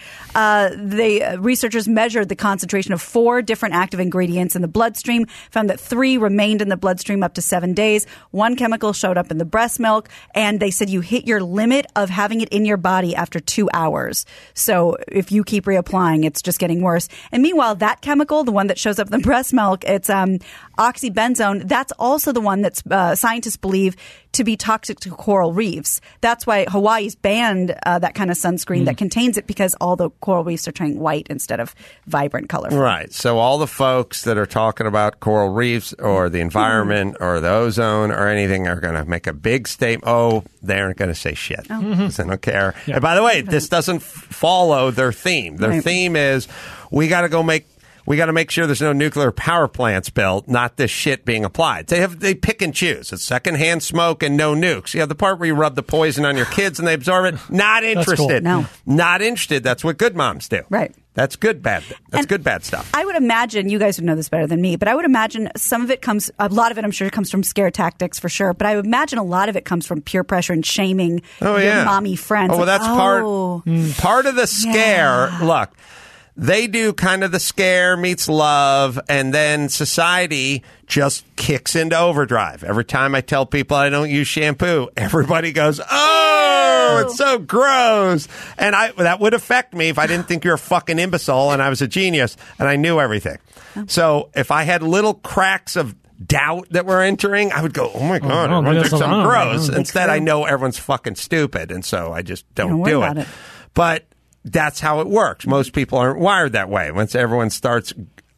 researchers measured the concentration of 4 different active ingredients in the bloodstream, found that 3 remained in the bloodstream up to 7 days. 1 chemical showed up in the breast milk, and they said you hit your limit of having it in your body after 2 hours. So if you keep reapplying, it's just getting worse. And meanwhile, that chemical, the one that shows up in the breast milk, it's oxybenzone. That's also the one that scientists believe to be toxic to coral reefs. That's why Hawaii's banned that kind of sunscreen that contains it, because all the coral reefs are turning white instead of vibrant color. Right. So all the folks that are talking about coral reefs or the environment or the ozone or anything are going to make a big statement. Oh, they aren't going to say shit. They don't care. Yeah. And by the way, this doesn't follow their theme. Their theme is we got to make sure there's no nuclear power plants built, not this shit being applied. They pick and choose. It's secondhand smoke and no nukes. You have the part where you rub the poison on your kids and they absorb it. Not interested. Cool. No. Not interested. That's what good moms do. Right. That's good bad. That's good bad stuff. I would imagine, you guys would know this better than me, but I would imagine a lot of it I'm sure comes from scare tactics for sure, but I would imagine a lot of it comes from peer pressure and shaming your mommy friends. Oh, well, that's part of the scare. Look. they do kind of the scare meets love, and then society just kicks into overdrive. Every time I tell people I don't use shampoo, everybody goes, "Oh, it's so gross." And that would affect me if I didn't think you're a fucking imbecile and I was a genius and I knew everything. So if I had little cracks of doubt that we're entering, I would go, "Oh my God, everyone's so gross." Instead, I know everyone's fucking stupid, and so I just don't do it. But that's how it works. Most people aren't wired that way. Once everyone starts,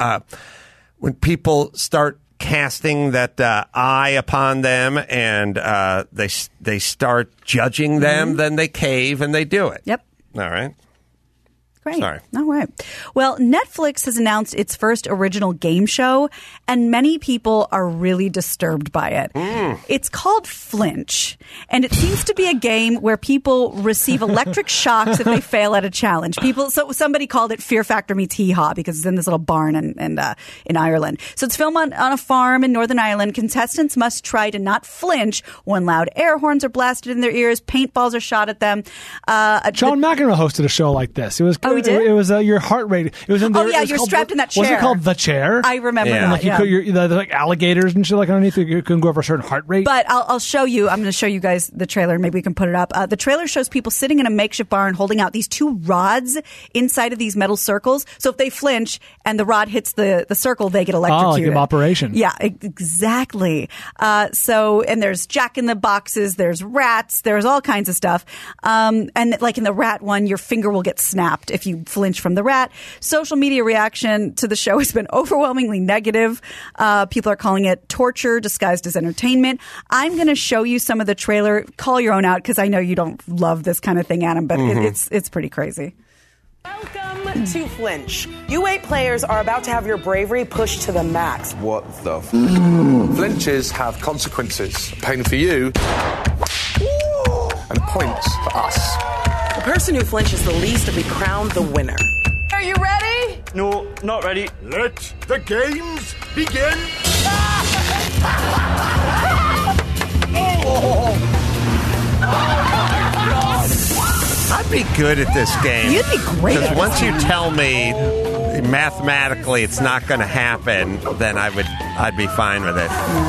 when people start casting that eye upon them and they start judging them, then they cave and they do it. Yep. All right. Great. Sorry. All right. Well, Netflix has announced its first original game show, and many people are really disturbed by it. It's called Flinch, and it seems to be a game where people receive electric shocks if they fail at a challenge. So somebody called it Fear Factor meets Hee Haw because it's in this little barn in Ireland. So it's filmed on a farm in Northern Ireland. Contestants must try to not flinch when loud air horns are blasted in their ears, paintballs are shot at them. John McEnroe hosted a show like this. It was Oh, he did? It was your heart rate. It was in there. Oh, yeah, you're strapped in that chair. Was it called The Chair? I remember that, Like there's like alligators and shit like underneath. You couldn't go over a certain heart rate. But I'll show you. I'm going to show you guys the trailer. Maybe we can put it up. The trailer shows people sitting in a makeshift barn holding out these two rods inside of these metal circles. So if they flinch and the rod hits the circle, they get electrocuted. Oh, like an operation. Yeah, exactly. And there's Jack in the Boxes. There's rats. There's all kinds of stuff. And like in the rat one, your finger will get snapped if you flinch from the rat. Social media reaction to the show has been overwhelmingly negative. People are calling it torture disguised as entertainment. I'm going to show you some of the trailer. Call your own out because I know you don't love this kind of thing, Adam, but it's pretty crazy. Welcome to Flinch. You 8 players are about to have your bravery pushed to the max. What the Flinches have consequences. Pain for you and points for us. The person who flinches the least will be crowned the winner. Are you ready? No, not ready. Let the games begin. I'd be good at this game. You'd be great. Because once you tell me mathematically it's not going to happen, then I'd be fine with it.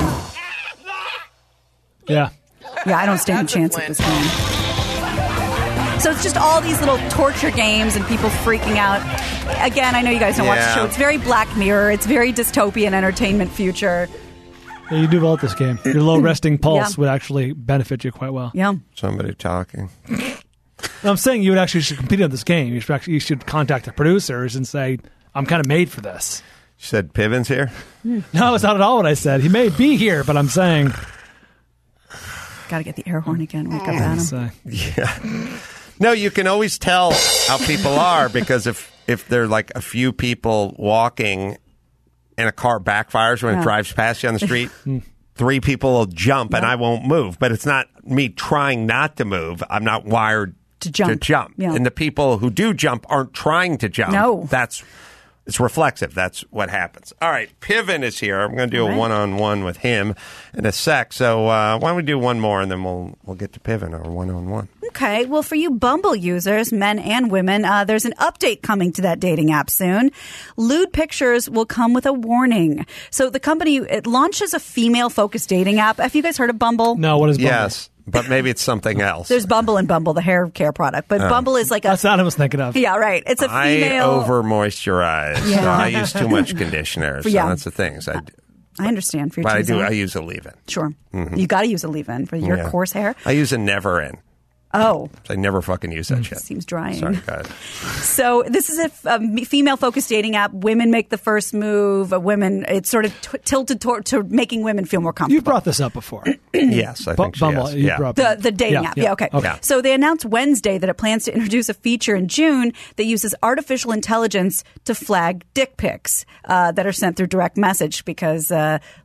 Yeah. Yeah, I don't stand a chance at this game. So it's just all these little torture games and people freaking out. Again, I know you guys don't watch the show. It's very Black Mirror. It's very dystopian entertainment future. Yeah, you do well at this game. Your low resting pulse would actually benefit you quite well. Yeah. Somebody talking. I'm saying you should compete in this game. You should contact the producers and say, "I'm kind of made for this." You said Piven's here? No, that's not at all what I said. He may be here, but I'm saying... Got to get the air horn again. Wake up, Adam. Yeah. No, you can always tell how people are because if they're like a few people walking and a car backfires when it drives past you on the street, 3 people will jump and I won't move. But it's not me trying not to move. I'm not wired to jump. Yeah. And the people who do jump aren't trying to jump. No. It's reflexive. That's what happens. All right. Piven is here. I'm going to do a one-on-one with him in a sec. So why don't we do one more and then we'll get to Piven, our one-on-one. Okay. Well, for you Bumble users, men and women, there's an update coming to that dating app soon. Lewd pictures will come with a warning. So the company, it launches a female-focused dating app. Have you guys heard of Bumble? No. What is Bumble? Yes. But maybe it's something else. There's Bumble and Bumble, the hair care product. But Bumble is like that's what I was thinking of. Yeah, right. It's a female. I over-moisturize. Yeah. So I use too much conditioner. So that's the thing. So I understand. For your but I use a leave-in. Sure. Mm-hmm. You got to use a leave-in for your coarse hair. I use a never-in. Oh. I never fucking use that shit. Seems drying. Sorry, guys. So this is a female-focused dating app. Women make the first move. It's sort of tilted to making women feel more comfortable. You've brought this up before. Yes, I think Bumble, yes. you brought the dating app. Yeah, okay. So they announced Wednesday that it plans to introduce a feature in June that uses artificial intelligence to flag dick pics that are sent through direct message because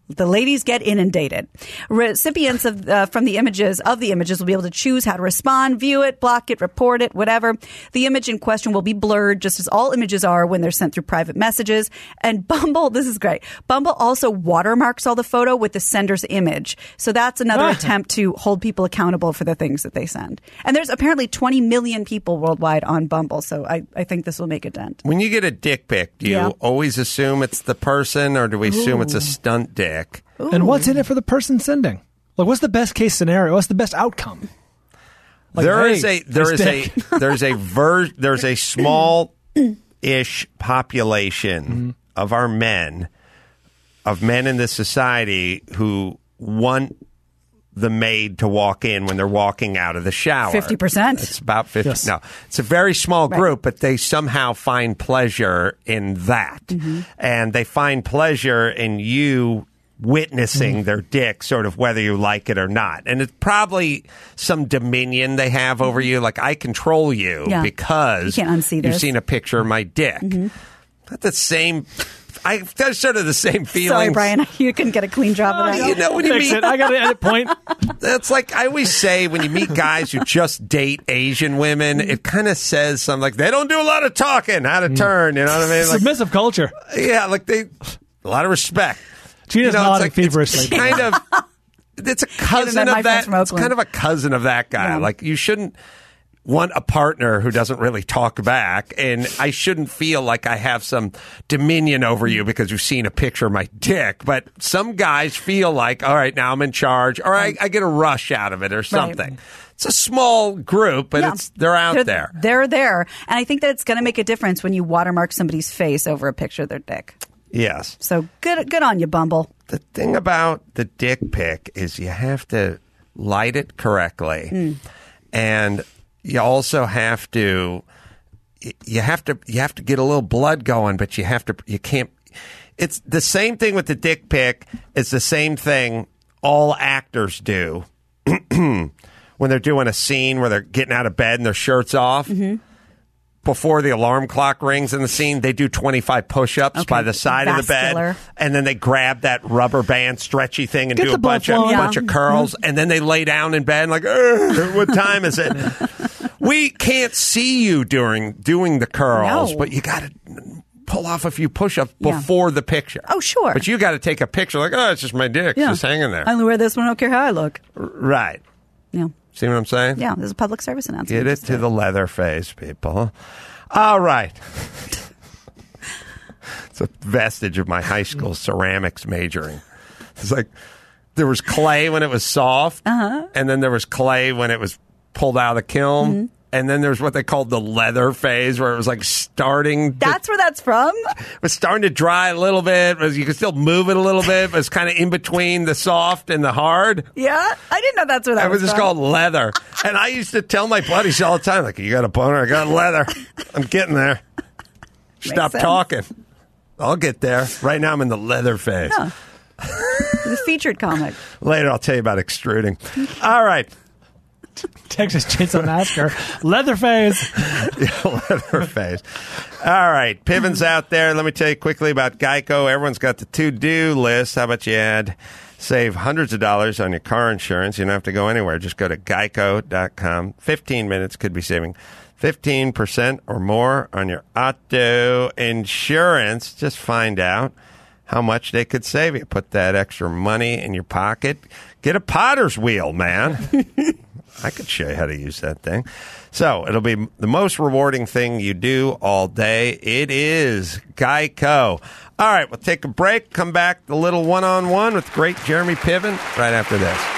The ladies get inundated. Recipients from the images will be able to choose how to respond, view it, block it, report it, whatever. The image in question will be blurred, just as all images are when they're sent through private messages. And Bumble, this is great. Bumble also watermarks all the photo with the sender's image. So that's another attempt to hold people accountable for the things that they send. And there's apparently 20 million people worldwide on Bumble. So I think this will make a dent. When you get a dick pic, do you always assume it's the person, or do we assume it's a stunt dick? Ooh. And what's in it for the person sending? Like, what's the best case scenario? What's the best outcome? Like, there's a small-ish population of our men, of men in this society who want the maid to walk in when they're walking out of the shower. 50%. It's about 50. Yes. No, it's a very small group, but they somehow find pleasure in that. And they find pleasure in you witnessing their dick, sort of whether you like it or not. And it's probably some dominion they have over you. Like, I control you because you can't unsee this. You've seen a picture of my dick. That's the same... that's sort of the same feeling. Sorry, Brian, you couldn't get a clean job of that. You know, when you Fix it. I got an edit point. That's like, I always say, when you meet guys who just date Asian women, it kind of says something like, they don't do a lot of talking, how to turn, you know what I mean? Like, submissive culture. Yeah, like a lot of respect. Gina's nodding feverishly. It's kind of, it's a cousin of that. It's kind of a cousin of that guy. Like, you shouldn't want a partner who doesn't really talk back, and I shouldn't feel like I have some dominion over you because you've seen a picture of my dick. But some guys feel like, all right, now I'm in charge, or I get a rush out of it or something. Right. It's a small group, but they're out there. They're there. And I think that it's going to make a difference when you watermark somebody's face over a picture of their dick. Yes. So good on you, Bumble. The thing about the dick pic is you have to light it correctly. And you also have to get a little blood going, but you can't. It's the same thing with the dick pic. It's the same thing all actors do when they're doing a scene where they're getting out of bed and their shirt's off. Before the alarm clock rings in the scene, they do 25 push-ups by the side of the bed, and then they grab that rubber band stretchy thing and do a bunch of curls, and then they lay down in bed and like, what time is it? We can't see you during doing the curls, but you got to pull off a few push-ups before the picture. Oh, sure. But you got to take a picture like, it's just my dick. It's just hanging there. I only wear this one. I don't care how I look. Right. Yeah. See what I'm saying? Yeah, this is a public service announcement. Get it to the leather face, people. All right. It's a vestige of my high school ceramics majoring. It's like there was clay when it was soft, and then there was clay when it was pulled out of the kiln. And then there's what they called the leather phase, where it was like That's where that's from? It was starting to dry a little bit. You could still move it a little bit, but it's kind of in between the soft and the hard. Yeah? I didn't know that's where that was just from. called leather. And I used to tell my buddies all the time, like, you got a boner? I got leather. I'm getting there. Stop talking. I'll get there. Right now I'm in the leather phase. Yeah. The featured comic. Later I'll tell you about extruding. All right. Texas Chainsaw Massacre. Leatherface. Leatherface. All right. Piven's out there. Let me tell you quickly about Geico. Everyone's got the to-do list. How about you save hundreds of dollars on your car insurance? You don't have to go anywhere. Just go to geico.com. 15 minutes could be saving 15% or more on your auto insurance. Just find out how much they could save you. Put that extra money in your pocket. Get a potter's wheel, man. I could show you how to use that thing. So it'll be the most rewarding thing you do all day. It is Geico. All right, we'll take a break. Come back, the little one-on-one with great Jeremy Piven right after this.